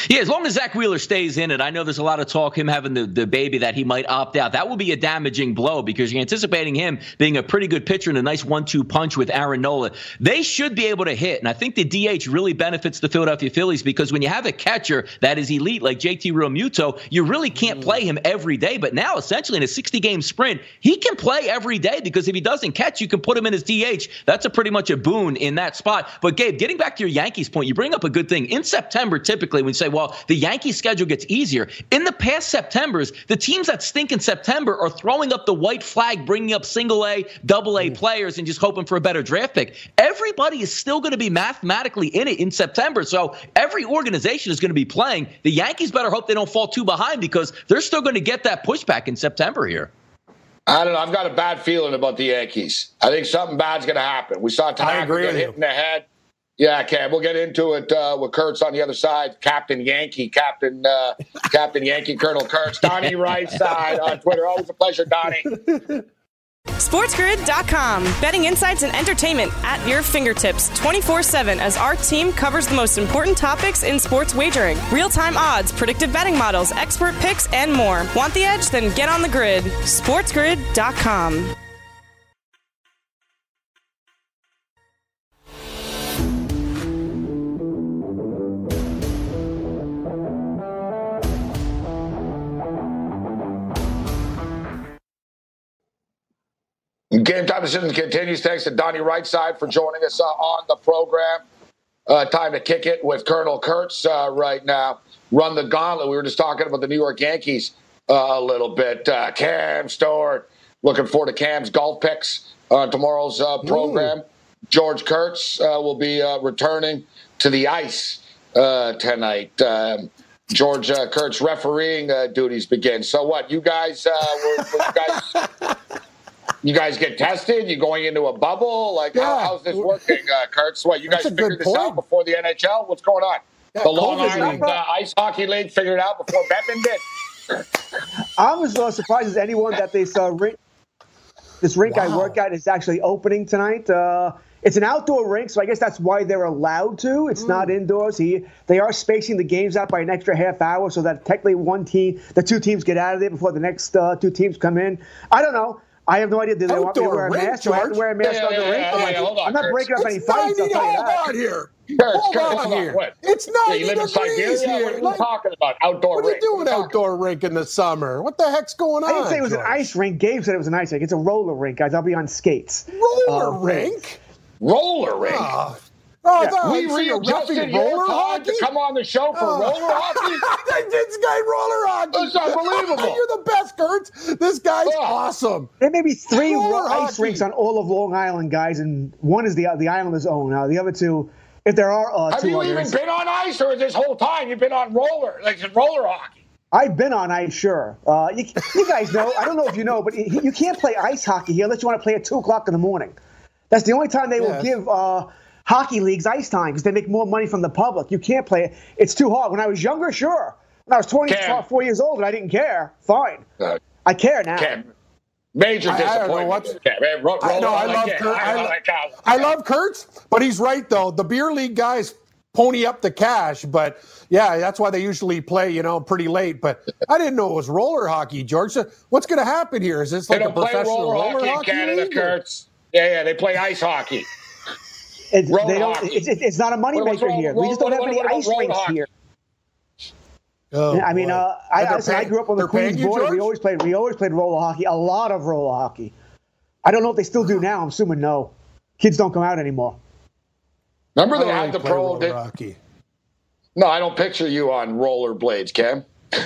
S9: Yeah, as long as Zach Wheeler stays in it, I know there's a lot of talk him having the, the baby that he might opt out. That will be a damaging blow because you're anticipating him being a pretty good pitcher and a nice one two punch with Aaron Nola. They should be able to hit, and I think the D H really benefits the Philadelphia Phillies because when you have a catcher that is elite like J T Realmuto, you really can't play him every day. But now, essentially, in a sixty-game sprint, he can play every day because if he doesn't catch, you can put him in as D H. That's a pretty much a boon in that spot. But, Gabe, getting back to your Yankees point, you bring up a good thing. In September, typically, when you say, well, the Yankees schedule gets easier. In the past Septembers, the teams that stink in September are throwing up the white flag, bringing up single A, double A players and just hoping for a better draft pick. Everybody is still going to be mathematically in it in September. So every organization is going to be playing. The Yankees better hope they don't fall too behind because they're still going to get that pushback in September here.
S5: I don't know. I've got a bad feeling about the Yankees. I think something bad's going to happen. We saw Tanaka get hit in the head. Yeah, Cam, we'll get into it uh, with Kurtz on the other side. Captain Yankee, Captain uh, Captain Yankee, Colonel Kurtz. Donnie Right Side on Twitter. Always a pleasure, Donnie.
S4: SportsGrid dot com. Betting insights and entertainment at your fingertips twenty-four seven as our team covers the most important topics in sports wagering. Real-time odds, predictive betting models, expert picks, and more. Want the edge? Then get on the grid. SportsGrid dot com.
S5: Game Time Decisions continues. Thanks to Donnie Rightside for joining us uh, on the program. Uh, time to kick it with Colonel Kurtz uh, right now. Run the gauntlet. We were just talking about the New York Yankees uh, a little bit. Uh, Cam Stewart. Looking forward to Cam's golf picks on tomorrow's uh, program. Ooh. George Kurtz uh, will be uh, returning to the ice uh, tonight. Um, George uh, Kurtz refereeing uh, duties begin. So what? You guys, uh, were, were you guys... You guys get tested? You going into a bubble? Like, yeah. how, how's this working, uh, Kurtz? What, you That's guys figured this point. out before the N H L? What's going on? Yeah, the Long Island uh, Ice Hockey League figured it out before Bettman did.
S13: I'm as uh, surprised as anyone that this uh, rink, this rink wow. I work at is actually opening tonight. Uh, it's an outdoor rink, so I guess that's why they're allowed to. It's mm. not indoors. He, they are spacing the games out by an extra half hour so that technically one team, the two teams get out of there before the next uh, two teams come in. I don't know. I have no idea. Do they want me to wear a mask? Do I have to wear a mask on the rink? I'm not breaking up any fights. I'll tell you that.
S5: Hold on here. Hold on here. It's ninety degrees here. What are you talking about? Outdoor rink.
S6: What are you doing outdoor rink in the summer? What the heck's going on?
S13: I didn't say it was an ice rink. Gabe said it was an ice rink. It's a roller rink, guys. I'll be on skates.
S6: Roller rink?
S5: Roller rink?
S6: Oh,
S5: yeah. We readjusted your time to come on the show for oh. roller hockey.
S6: This guy roller hockey.
S5: It's unbelievable.
S6: You're the best, Kurtz. This guy's oh. awesome.
S13: There may be three roller ice hockey. rinks on all of Long Island, guys, and one is the the Islanders' own. Uh, the other two, if there are uh,
S5: Have
S13: two
S5: you
S13: others,
S5: even been on ice, or this whole time you've been on roller, like roller hockey?
S13: I've been on ice, sure. Uh, you, you guys know. I don't know if you know, but you, you can't play ice hockey here unless you want to play at two o'clock in the morning. That's the only time they yeah. will give. Uh, Hockey leagues ice time because they make more money from the public. You can't play it. It's too hard. When I was younger, sure. When I was twenty-four years old and I didn't care, fine. Uh, I care now.
S5: Cam, major disappointment. I, I, ro-
S6: I know. I love Kurtz. I, I, I love Kurtz, but he's right though. The beer league guys pony up the cash, but yeah, that's why they usually play, you know, pretty late. But I didn't know it was roller hockey, George. So what's going to happen here? Is this like a professional roller, roller hockey, hockey in Canada,
S5: Kurtz? Yeah, yeah, they play ice hockey.
S13: It's, they don't, it's, it's not a moneymaker here. We just don't have any ice rinks here. Oh, I mean, uh, I, I, paying, I grew up on the Queens border. You, we always played. We always played roller hockey. A lot of roller hockey. I don't know if they still do now. I'm assuming no. Kids don't come out anymore.
S5: Remember they had the pro
S6: hockey.
S5: No, I don't picture you on rollerblades, Cam.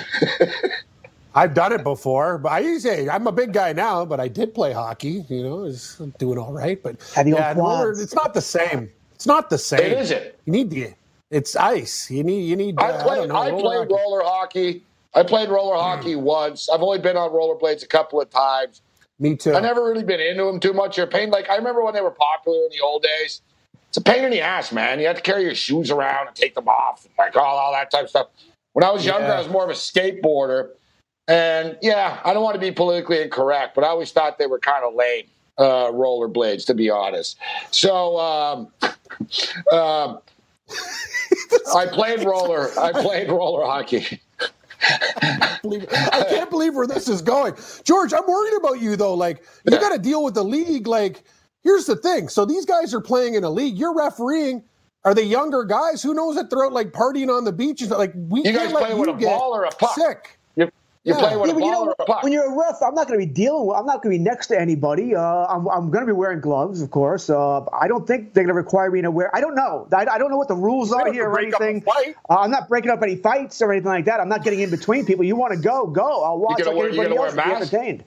S6: I've done it before, but I usually I'm a big guy now, but I did play hockey. You know, is doing all right. But yeah, roller, it's not the same. It's not the same.
S5: It isn't.
S6: You need the. It's ice. You need. You need. Uh,
S5: I played. I, know,
S6: I
S5: roller played hockey. roller hockey. I played roller hockey once. I've only been on rollerblades a couple of times.
S6: Me too.
S5: I've never really been into them too much. You're pain. Like I remember when they were popular in the old days. It's a pain in the ass, man. You have to carry your shoes around and take them off, and like all, all that type of stuff. When I was younger, yeah. I was more of a skateboarder. And, yeah, I don't want to be politically incorrect, but I always thought they were kind of lame, uh, rollerblades, to be honest. So, um, um, I played roller. I played roller hockey.
S6: I can't believe where this is going. George, I'm worried about you, though. Like, you yeah. got to deal with the league. Like, here's the thing. So these guys are playing in a league. You're refereeing. Are they younger guys? Who knows that they're out, like, partying on the beaches? Like, we
S5: you guys play with a ball or a puck?
S6: Sick.
S5: You
S6: yeah.
S5: play with
S13: yeah,
S5: a ball
S13: you know,
S5: or a puck.
S13: When you're a ref, I'm not going to be dealing with. I'm not going to be next to anybody. Uh, I'm, I'm going to be wearing gloves, of course. Uh, I don't think they're going to require me to wear. I don't know. I, I don't know what the rules are here or anything. Uh, I'm not breaking up any fights or anything like that. I'm not getting in between people. You want to go, go. I'll watch like
S5: wear,
S13: everybody else
S5: wear
S13: be entertained.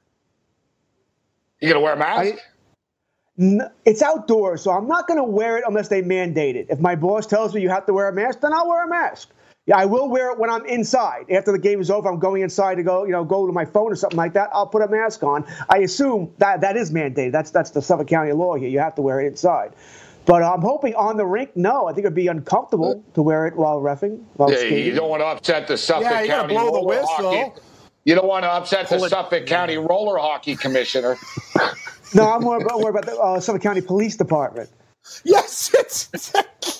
S5: You going to wear a mask?
S13: I, n- it's outdoors, so I'm not going to wear it unless they mandate it. If my boss tells me you have to wear a mask, then I'll wear a mask. Yeah, I will wear it when I'm inside. After the game is over, I'm going inside to go, you know, go to my phone or something like that. I'll put a mask on. I assume that that is mandated. That's that's the Suffolk County law here. You have to wear it inside. But I'm hoping on the rink, no. I think it'd be uncomfortable to wear it while reffing. While
S5: yeah,
S13: skating.
S5: You don't want to upset the Suffolk
S6: yeah, you
S5: County
S6: blow the
S5: roller
S6: whistle.
S5: hockey. You don't want to upset
S6: Pull
S5: the
S6: it.
S5: Suffolk County roller hockey commissioner.
S13: No, I'm more about, more about the uh, Suffolk County Police Department.
S6: Yes, it's.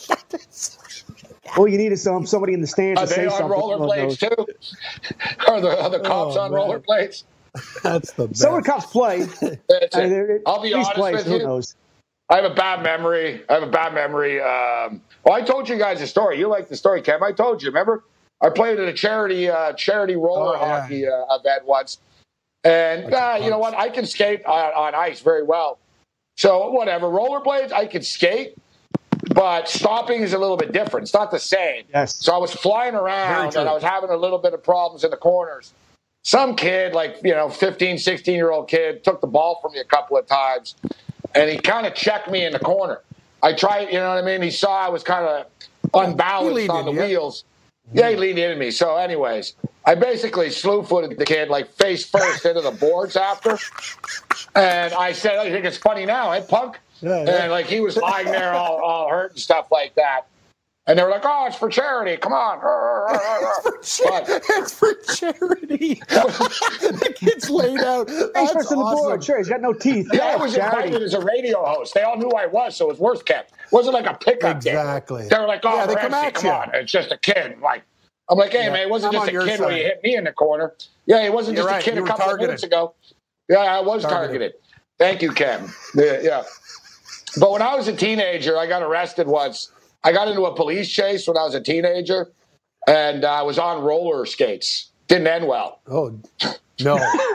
S13: All you need is some somebody in the stands
S5: Are
S13: to say
S5: they
S13: something.
S5: on rollerblades too? Are the, are the cops
S6: Oh,
S5: on
S6: man.
S5: rollerblades?
S6: That's the best.
S13: Some of the cops play.
S5: That's
S13: I mean,
S5: it. I'll be honest
S13: plays,
S5: with
S13: who
S5: you.
S13: knows?
S5: I have a bad memory. I have a bad memory. Um, well, I told you guys a story. You like the story, Cam. I told you. Remember? I played at a charity uh, charity roller
S6: Oh, yeah.
S5: hockey uh, event once. And uh, you know what? I can skate on, on ice very well. So whatever. Rollerblades, I can skate. But stopping is a little bit different. It's not the same.
S13: Yes.
S5: So I was flying around and I was having a little bit of problems in the corners. Some kid, like, you know, fifteen, sixteen-year-old kid, took the ball from me a couple of times. And he kind of checked me in the corner. I tried, you know what I mean? He saw I was kind of unbalanced on the
S6: in,
S5: wheels. Yeah. yeah, he leaned into me. So anyways, I basically slew-footed the kid, like, face first into the boards after. And I said, oh, you think it's funny now, eh, punk? Yeah, yeah. And, like, he was lying there all, all hurt and stuff like that. And they were like, oh, it's for charity. Come on.
S6: it's, for char- it's for charity. The kid's laid out. That's
S13: Face
S6: awesome.
S13: the board. Sure, he's got no teeth.
S5: Yeah, I was
S13: charity.
S5: invited as a radio host. They all knew I was, so it was worth kept. It wasn't like a pickup
S6: Exactly.
S5: game. They were like, oh,
S6: yeah, they
S5: Ramsey,
S6: come at
S5: come
S6: you.
S5: on. It's just a kid. Like, I'm like, hey, yeah, man, it wasn't
S6: I'm
S5: just a
S6: on
S5: kid
S6: your
S5: when
S6: side.
S5: you hit me in the corner. Yeah, it wasn't
S6: You're
S5: just
S6: right.
S5: a kid
S6: You
S5: a
S6: were
S5: couple
S6: targeted.
S5: of minutes ago. Yeah, I was targeted.
S6: Targeted.
S5: Thank you, Cam. Yeah, yeah. But when I was a teenager, I got arrested once. I got into a police chase when I was a teenager, and I was on roller skates. Didn't end well.
S6: Oh, no.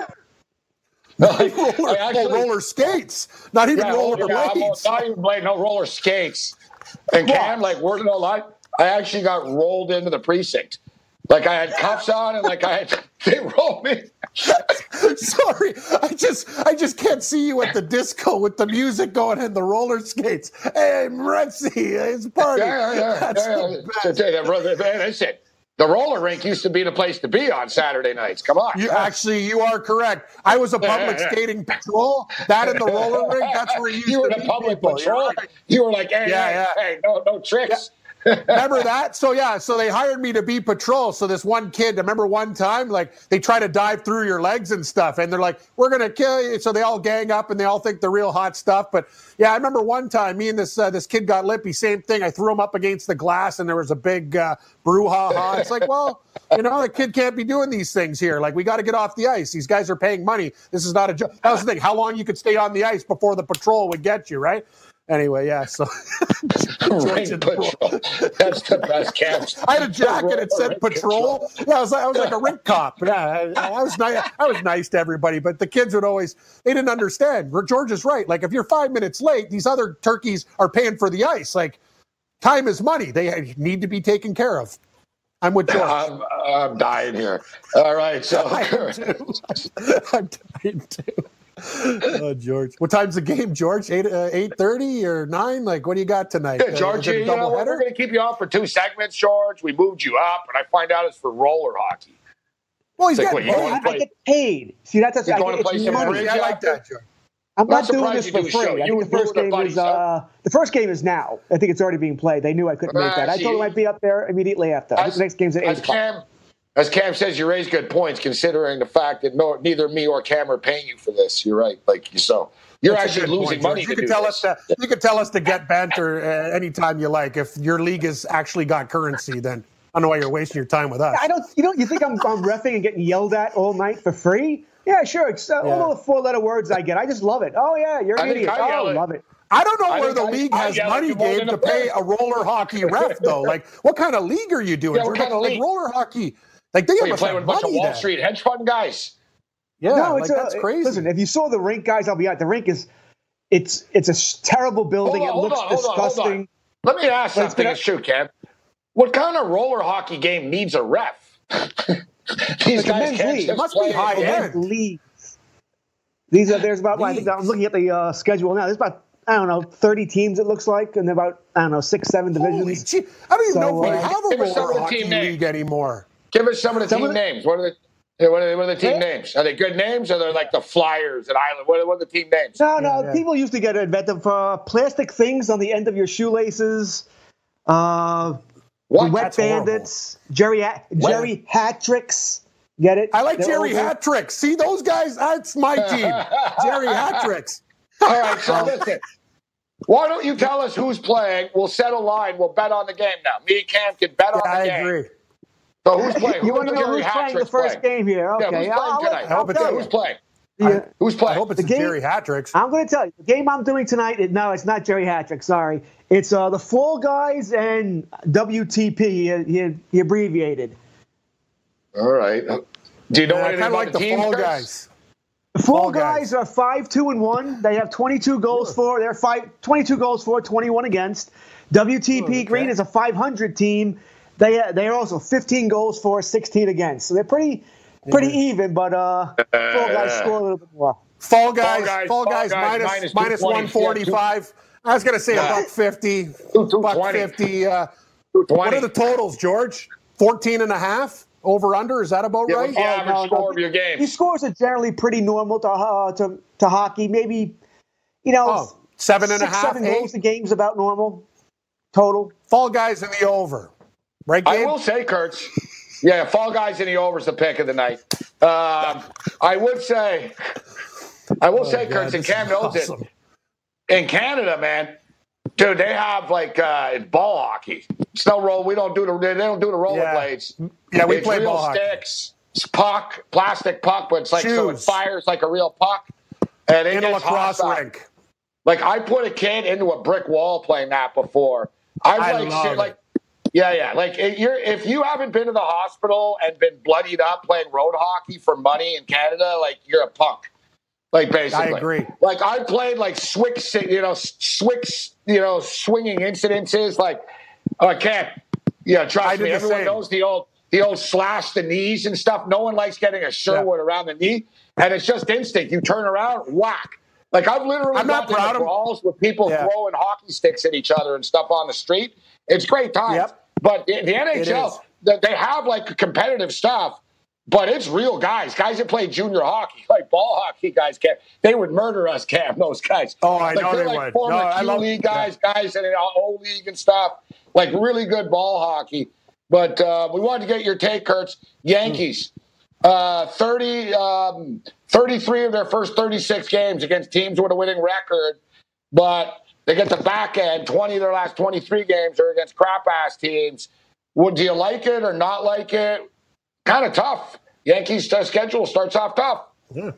S5: No,
S6: roller,
S5: I actually,
S6: oh, roller skates. Not even
S5: yeah,
S6: roller
S5: yeah,
S6: blades.
S5: Not even blade, no roller skates. And Cam, like, word no lie, I actually got rolled into the precinct. Like, I had cuffs on and, like, I had, they rolled me.
S6: Sorry, I just I just can't see you at the disco with the music going and the roller skates. Hey, Morency, it's a party.
S5: Yeah, yeah, yeah.
S6: That's
S5: yeah,
S6: the
S5: yeah.
S6: best.
S5: Yeah, brother, man, that's it. The roller rink used to be the place to be on Saturday nights. Come on.
S6: You, actually, you are correct. I was a public
S5: Yeah, yeah.
S6: skating patrol. That and the roller rink, that's where you used
S5: You were
S6: to
S5: the
S6: meet
S5: public
S6: people.
S5: patrol.
S6: You're right.
S5: You were like, hey,
S6: Yeah,
S5: hey,
S6: yeah.
S5: hey, no, no tricks.
S6: Remember that? So yeah, so they hired me to be patrol. So this one kid, I remember one time, like they try to dive through your legs and stuff, and they're like, "We're gonna kill you." So they all gang up and they all think they're real hot stuff. But yeah, I remember one time, me and this uh, this kid got lippy. Same thing. I threw him up against the glass, and there was a big uh, brouhaha. It's like, well, you know, the kid can't be doing these things here. Like, we got to get off the ice. These guys are paying money. This is not a joke. That was the thing. How long you could stay on the ice before the patrol would get you, right? Anyway, yeah, so
S5: Ring patrol. That's the best catch.
S6: I had a jacket that said patrol. Yeah, I was like, I was like a rink cop. Yeah, I, I was nice. I was nice to everybody, but the kids would always, they didn't understand. George is right. Like, if you're five minutes late, these other turkeys are paying for the ice. Like, time is money. They need to be taken care of. I'm with George.
S5: I'm, I'm dying here. All right, so
S6: I'm I'm dying too. Oh, George. What time's the game, George? Eight uh, eight thirty or nine? Like, what do you got tonight?
S5: Yeah, George,
S6: uh,
S5: you know what? We're going to keep you on for two segments, George. We moved you up, and I find out it's for roller hockey.
S6: Well, he's
S5: like,
S6: got
S5: what, you
S6: paid.
S5: going to
S13: I,
S5: play?
S13: I get paid. See, that's that's
S5: You
S13: I
S5: going
S13: get,
S5: to play
S13: it's
S5: some
S13: money.
S5: bridge
S6: I like
S5: after?
S6: that, George.
S13: I'm
S5: Not
S13: not doing
S5: surprised
S13: this
S5: you
S13: for
S5: do a
S13: free.
S5: show.
S13: I
S5: You
S13: think the
S5: do
S13: first
S5: it with
S13: game
S5: buddies,
S13: is uh, the first game is now. I think it's already being played. They knew I couldn't make that. I told them I'd be up there immediately after. I think
S5: Has-
S13: the next game's at
S5: Has
S13: eight o'clock.
S5: Cam, as Cam says, you raise good points considering the fact that no, neither me or Cam are paying you for this. You're right. Like so, you're
S6: That's
S5: actually losing
S6: point,
S5: money.
S6: You
S5: to
S6: can
S5: do
S6: tell
S5: this.
S6: us to you can tell us to get banter uh, anytime you like. If your league has actually got currency, then I don't know why you're wasting your time with us.
S13: I don't. You don't. You think I'm, I'm reffing and getting yelled at all night for free? Yeah, sure. It's, uh,
S6: Yeah.
S13: all the four-letter words I get. I just love it. Oh yeah, you're an
S5: I think
S13: idiot.
S5: I
S13: Oh,
S5: yell it.
S13: love it.
S6: I don't know
S5: I
S6: where
S5: think
S6: the
S5: I-
S6: league
S5: I
S6: has
S5: yell at
S6: money,
S5: you more
S6: Gabe,
S5: than
S6: to
S5: a
S6: pay
S5: player.
S6: a roller hockey ref, though. Like, what kind of league are you doing?
S5: Yeah, what kind of
S6: like
S5: league?
S6: roller hockey? Like, they
S5: So you
S6: must
S5: play
S6: have
S5: with a bunch of
S6: money
S5: Wall
S6: then.
S5: Street hedge fund guys.
S6: Yeah,
S13: no,
S6: like,
S13: it's a,
S6: that's crazy.
S13: Listen, if you saw the rink, guys, I'll be out. The rink is, it's it's a s- terrible building.
S5: Hold on,
S13: it
S5: hold
S13: looks
S5: on, hold on, hold on.
S13: disgusting.
S5: Let me ask
S13: But it's
S5: something.
S13: been a-
S5: It's true, Cam. What kind of roller hockey game needs a ref? These
S13: It's a
S5: guys
S13: men's
S5: can't
S13: league.
S5: just
S6: It must be
S5: play
S6: high
S5: it.
S6: end.
S13: Leagues. These are there's about. I think I'm
S6: Leagues.
S13: looking at the uh, schedule now. There's about I don't know thirty teams. It looks like, and about I don't know six, seven
S6: Holy
S13: divisions.
S6: gee, I don't even
S13: So,
S6: know if we
S13: uh,
S6: have a
S5: give us some
S6: roller
S5: of the
S6: hockey
S5: team names.
S6: league anymore.
S5: Give us some of the
S13: Some
S5: team
S13: of the-
S5: names. What are the yeah, what are, the, what are the team
S13: Yeah.
S5: names? Are they good names? Or are they like the Flyers and Island? What are, what are the team names?
S13: No, no.
S6: yeah.
S13: People used to get inventive uh, plastic things on the end of your shoelaces. Uh,
S5: What?
S13: the wet
S6: That's horrible.
S13: bandits, Jerry hat, Jerry hat tricks. Get it?
S6: I like
S13: They're
S6: Jerry
S13: over.
S6: Hattricks. See those guys? That's my team. Jerry Hattricks.
S5: All right, so listen. Why don't you tell us who's playing? We'll set a line. We'll bet on the game now. Me and Cam can bet on
S6: Yeah,
S5: the
S6: I
S5: game.
S6: agree.
S5: So who's playing?
S13: You
S5: Who
S13: want to
S5: are
S13: know
S5: Jerry
S13: who's playing the
S5: Hattricks
S13: first
S5: playing?
S13: game here? Okay,
S5: Yeah, who's
S13: I'll,
S5: playing
S13: I'll,
S5: tonight?
S6: I hope
S13: I'll
S6: it's
S13: tell
S5: Yeah,
S13: you.
S5: who's playing?
S13: Yeah.
S5: Who's playing?
S6: I hope it's
S13: The game-
S6: Jerry Hattricks.
S13: I'm going to tell you. The game I'm doing tonight, is, no, it's not Jerry Hattrick. Sorry. It's uh, the Fall Guys and W T P. He, he, he abbreviated.
S5: All right. Do you know
S6: Yeah, I
S5: anything
S6: kind of
S5: about
S6: like
S5: the
S6: the
S5: team,
S6: Fall
S5: Chris?
S6: Guys.
S13: The Fall
S6: Fall Guys.
S13: Guys are five two and one. They have twenty-two goals for. They're five, twenty-two goals for, twenty-one against. W T P
S6: Oh, okay.
S13: Green is a five hundred team. They uh, they are also fifteen goals for, sixteen against. So they're pretty pretty even, but uh, Fall Guys score a little bit more.
S6: Fall Guys,
S5: Guys,
S6: Fall
S5: Fall
S6: Guys,
S5: Guys
S6: minus,
S5: minus
S6: minus
S5: two twenty.
S6: one forty-five. I was going to say
S5: Yeah.
S6: a buck fifty,
S5: Two- two
S6: buck
S5: twenty.
S6: fifty. Uh,
S5: two twenty.
S6: what are the totals, George? fourteen and a half? Over under? Is that about
S5: Yeah,
S6: right?
S5: what's the average
S13: no, no.
S5: score of your game?
S13: These scores are generally pretty normal to uh, to, to hockey. Maybe, you know,
S6: Oh, seven and a
S13: six,
S6: half,
S13: seven
S6: eight?
S13: goals a game's about normal total.
S6: Fall Guys in the over. Right,
S5: I
S6: Gabe?
S5: will say, Kurtz. Yeah, Fall Guys in the over's the pick of the night. Um, I would say, I will
S6: Oh,
S5: say,
S6: God,
S5: Kurtz, and
S6: this
S5: Cam
S6: is
S5: knows
S6: awesome.
S5: it. In Canada, man, dude, they have like uh, ball hockey. Snow roll. We don't do the. They don't do the rollerblades.
S6: Yeah, we
S5: it's
S6: play
S5: real
S6: ball hockey.
S5: sticks. It's puck, plastic puck, but it's like so it
S6: Shoes.
S5: fires like a real puck. And it
S6: In a
S5: gets
S6: lacrosse
S5: hostile.
S6: rink.
S5: Like I put a kid into a brick wall playing that before. I've
S6: I
S5: like
S6: love
S5: shit,
S6: it.
S5: like yeah, yeah. Like if you're if you haven't been to the hospital and been bloodied up playing road hockey for money in Canada, like you're a punk. Like basically,
S6: I agree.
S5: Like I played like Swix, you know, Swix, you know, swinging incidences. Like I can't. Yeah,
S6: I
S5: trust
S6: did
S5: me.
S6: the
S5: Everyone
S6: same.
S5: knows the old the old slash the knees and stuff. No one likes getting a Sherwood around the knee, and it's just instinct. You turn around, whack. Like I've literally
S6: I'm not
S5: gotten
S6: proud
S5: into
S6: of-
S5: brawls with people
S6: Yeah.
S5: throwing hockey sticks at each other and stuff on the street. It's great times.
S6: Yep.
S5: But the, the N H L,
S6: is.
S5: th- they have like competitive stuff, but it's real guys. Guys that play junior hockey, like ball hockey guys, Cam, they would murder us, Cam, those guys.
S6: Oh, I
S5: like,
S6: know
S5: they're
S6: they
S5: like
S6: would.
S5: former
S6: No, I
S5: Q
S6: love-
S5: League guys, guys in the O League and stuff. Like really good ball hockey. But uh, we wanted to get your take, Kurtz. Yankees. Uh, thirty, um, thirty-three of their first thirty-six games against teams with a winning record, but they get the back end. twenty of their last twenty-three games are against crap-ass teams. Would you like it or not like it? Kind of tough. Yankees' uh, schedule starts off tough.
S6: Yeah.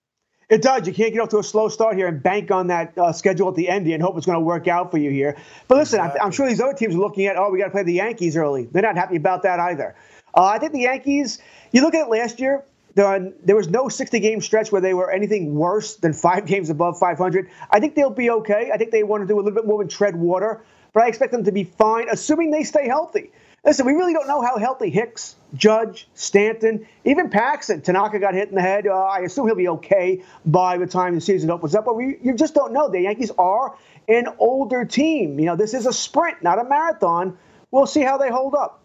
S13: It does. You can't get off to a slow start here and bank on that uh, schedule at the end and hope it's going to work out for you here. But listen, exactly. I'm, I'm sure these other teams are looking at, oh, we got to play the Yankees early. They're not happy about that either. Uh, I think the Yankees, you look at it last year, there, are, there was no sixty-game stretch where they were anything worse than five games above five hundred. I think they'll be okay. I think they want to do a little bit more than tread water, but I expect them to be fine, assuming they stay healthy. Listen, we really don't know how healthy Hicks, Judge, Stanton, even Paxton. Tanaka got hit in the head. Uh, I assume he'll be okay by the time the season opens up. But we, you just don't know. The Yankees are an older team. You know, this is a sprint, not a marathon. We'll see how they hold up.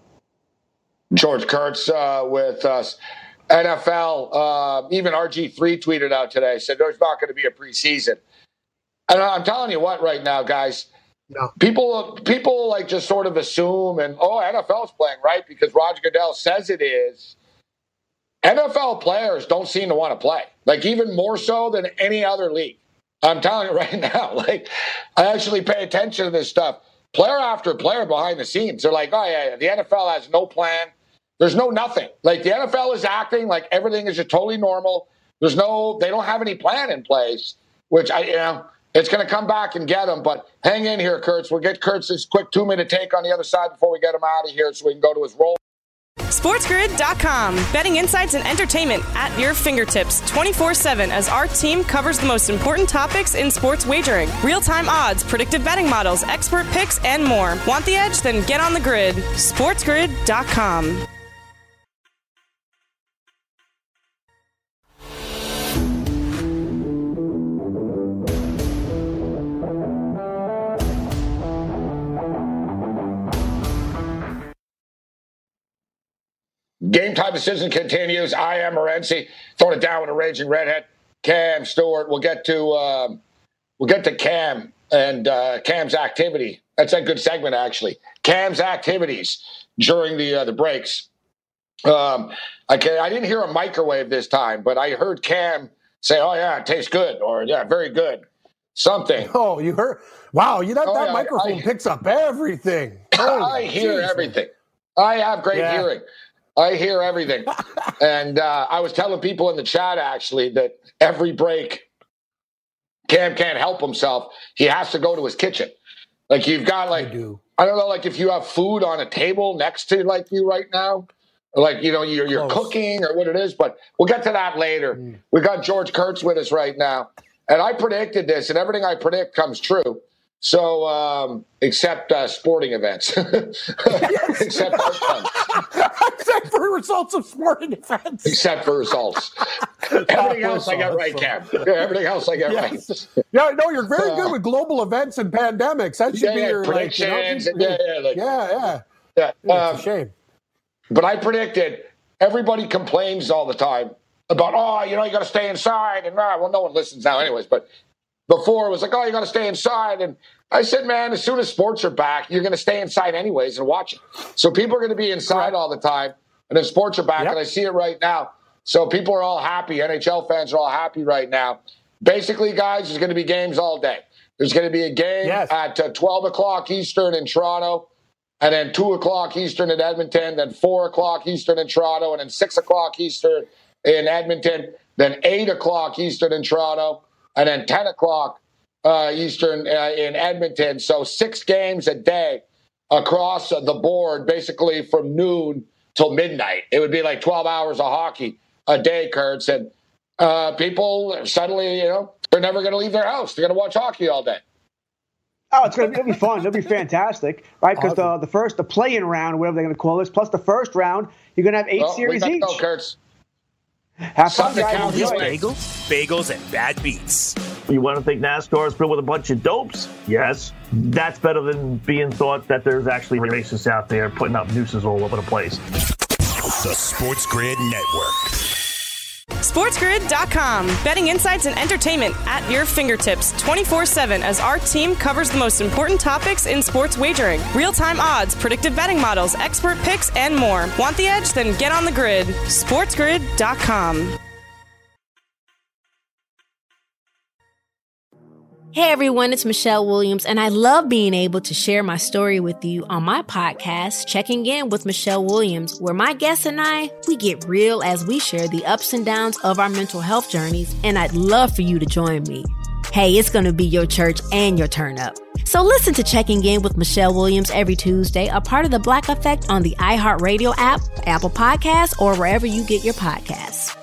S5: George Kurtz uh, with us. N F L, uh, even R G three tweeted out today, said there's not going to be a preseason. And I'm telling you what right now, guys,
S6: No.
S5: People, people like just sort of assume, and oh, N F L's playing, right? Because Roger Goodell says it is. N F L players don't seem to want to play, like even more so than any other league. I'm telling you right now, like I actually pay attention to this stuff. Player after player behind the scenes, they're like, oh yeah, the N F L has no plan. There's no nothing. Like the N F L is acting like everything is just totally normal. There's no, they don't have any plan in place, which I, you know, it's going to come back and get them. But hang in here, Kurtz. We'll get Kurtz's quick two-minute take on the other side before we get him out of here so we can go to his role.
S4: SportsGrid dot com. Betting insights and entertainment at your fingertips twenty-four seven as our team covers the most important topics in sports wagering. Real-time odds, predictive betting models, expert picks, and more. Want the edge? Then get on the grid. SportsGrid dot com.
S5: Game time decision continues. I am Morency, throwing it down with a raging redhead. Cam Stewart. We'll get to um, we'll get to Cam and uh, Cam's activity. That's a good segment, actually. Cam's activities during the uh, the breaks. Um, okay, I didn't hear a microwave this time, but I heard Cam say, "Oh yeah, it tastes good," or "Yeah, very good." Something.
S6: Oh, you heard? Wow, you that,
S5: oh,
S6: that
S5: yeah,
S6: microphone
S5: I,
S6: picks up everything.
S5: I hear geez, everything. Man. I have great yeah. hearing. I hear everything. and uh, I was telling people in the chat, actually, that every break, Cam can't help himself. He has to go to his kitchen. Like, you've got, like, I, do. I don't know, like, if you have food on a table next to, like, you right now, or, like, you know, you're, you're cooking or what it is, but we'll get to that later. Mm. We got George Kurtz with us right now. And I predicted this, and everything I predict comes true. So, um, except uh, sporting events. except outcomes.
S6: Except for results of sporting events.
S5: Except for results. Everything else I got right, Cam. Yeah, everything else I got yes. right.
S6: Yeah, no, you're very uh, good with global events and pandemics. That should
S5: yeah,
S6: be
S5: yeah,
S6: your
S5: predictions.
S6: Like, you know,
S5: and, yeah, yeah, like,
S6: yeah, yeah.
S5: yeah.
S6: yeah
S5: um,
S6: it's a shame.
S5: But I predicted, everybody complains all the time about, oh, you know, you got to stay inside. And, ah, well, no one listens now anyways, but before it was like, oh, you got to stay inside. And I said, man, as soon as sports are back, you're going to stay inside anyways and watch it. So people are going to be inside all the time. And then sports are back, yep. and I see it right now. So people are all happy. N H L fans are all happy right now. Basically, guys, there's going to be games all day. There's going to be a game yes. at uh, twelve o'clock Eastern in Toronto, and then two o'clock Eastern in Edmonton, then four o'clock Eastern in Toronto, and then six o'clock Eastern in Edmonton, then eight o'clock Eastern in Toronto, and then ten o'clock uh, Eastern uh, in Edmonton. So six games a day across uh, the board, basically from noon till midnight. It would be like twelve hours of hockey a day, Kurtz. And uh, people suddenly, you know, they're never going to leave their house. They're going to watch hockey all day.
S13: Oh, it's going to be, it'll be fun. It'll be fantastic, right? Because awesome. the, the first, the play-in round, whatever they're going to call this, plus the first round, you're going to have eight oh, series each.
S5: Go, Kurtz.
S13: Have fun, guys.
S11: Bagels, bagels, and bad beats.
S10: You want to think NASCAR is filled with a bunch of dopes? Yes. That's better than being thought that there's actually racists out there putting up nooses all over the place.
S11: The Sports Grid Network.
S4: SportsGrid dot com. Betting insights and entertainment at your fingertips twenty-four seven as our team covers the most important topics in sports wagering. Real-time odds, predictive betting models, expert picks, and more. Want the edge? Then get on the grid. SportsGrid dot com.
S3: Hey everyone, it's Michelle Williams, and I love being able to share my story with you on my podcast, Checking In with Michelle Williams, where my guests and I, we get real as we share the ups and downs of our mental health journeys, and I'd love for you to join me. Hey, it's going to be your church and your turn up. So listen to Checking In with Michelle Williams every Tuesday, a part of the Black Effect on the iHeartRadio app, Apple Podcasts, or wherever you get your podcasts.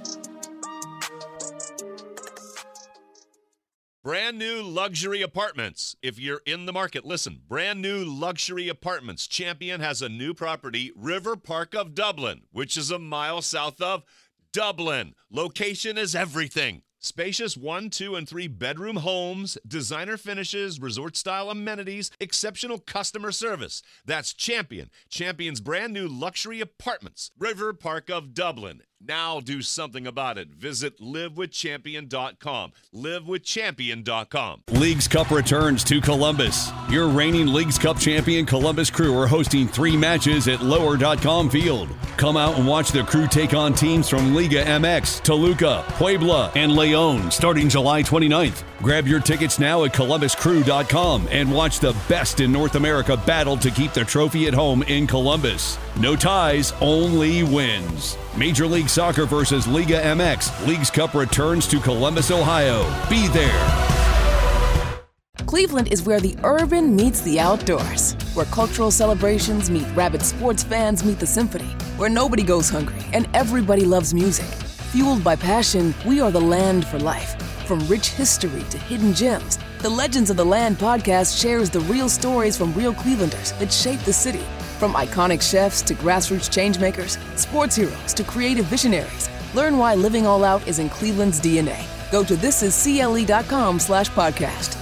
S1: Brand new luxury apartments. If you're in the market, listen. Brand new luxury apartments. Champion has a new property, River Park of Dublin, which is a mile south of Dublin. Location is everything. Spacious one, two, and three bedroom homes, designer finishes, resort-style amenities, exceptional customer service. That's Champion. Champion's brand new luxury apartments, River Park of Dublin. Now do something about it. Visit live with champion dot com. live with champion dot com.
S2: Leagues Cup returns to Columbus. Your reigning Leagues Cup champion Columbus Crew are hosting three matches at lower dot com field. Come out and watch the Crew take on teams from Liga M X, Toluca, Puebla, and Leon starting July twenty-ninth. Grab your tickets now at columbus crew dot com and watch the best in North America battle to keep the trophy at home in Columbus. No ties, only wins. Major League Soccer versus Liga M X. Leagues Cup returns to Columbus, Ohio. Be there.
S14: Cleveland is where the urban meets the outdoors, where cultural celebrations meet rabid sports fans meet the symphony, where nobody goes hungry and everybody loves music. Fueled by passion, we are the land for life. From rich history to hidden gems, the Legends of the Land podcast shares the real stories from real Clevelanders that shaped the city. From iconic chefs to grassroots changemakers, sports heroes to creative visionaries, learn why living all out is in Cleveland's D N A. Go to thisiscle.com slash podcast.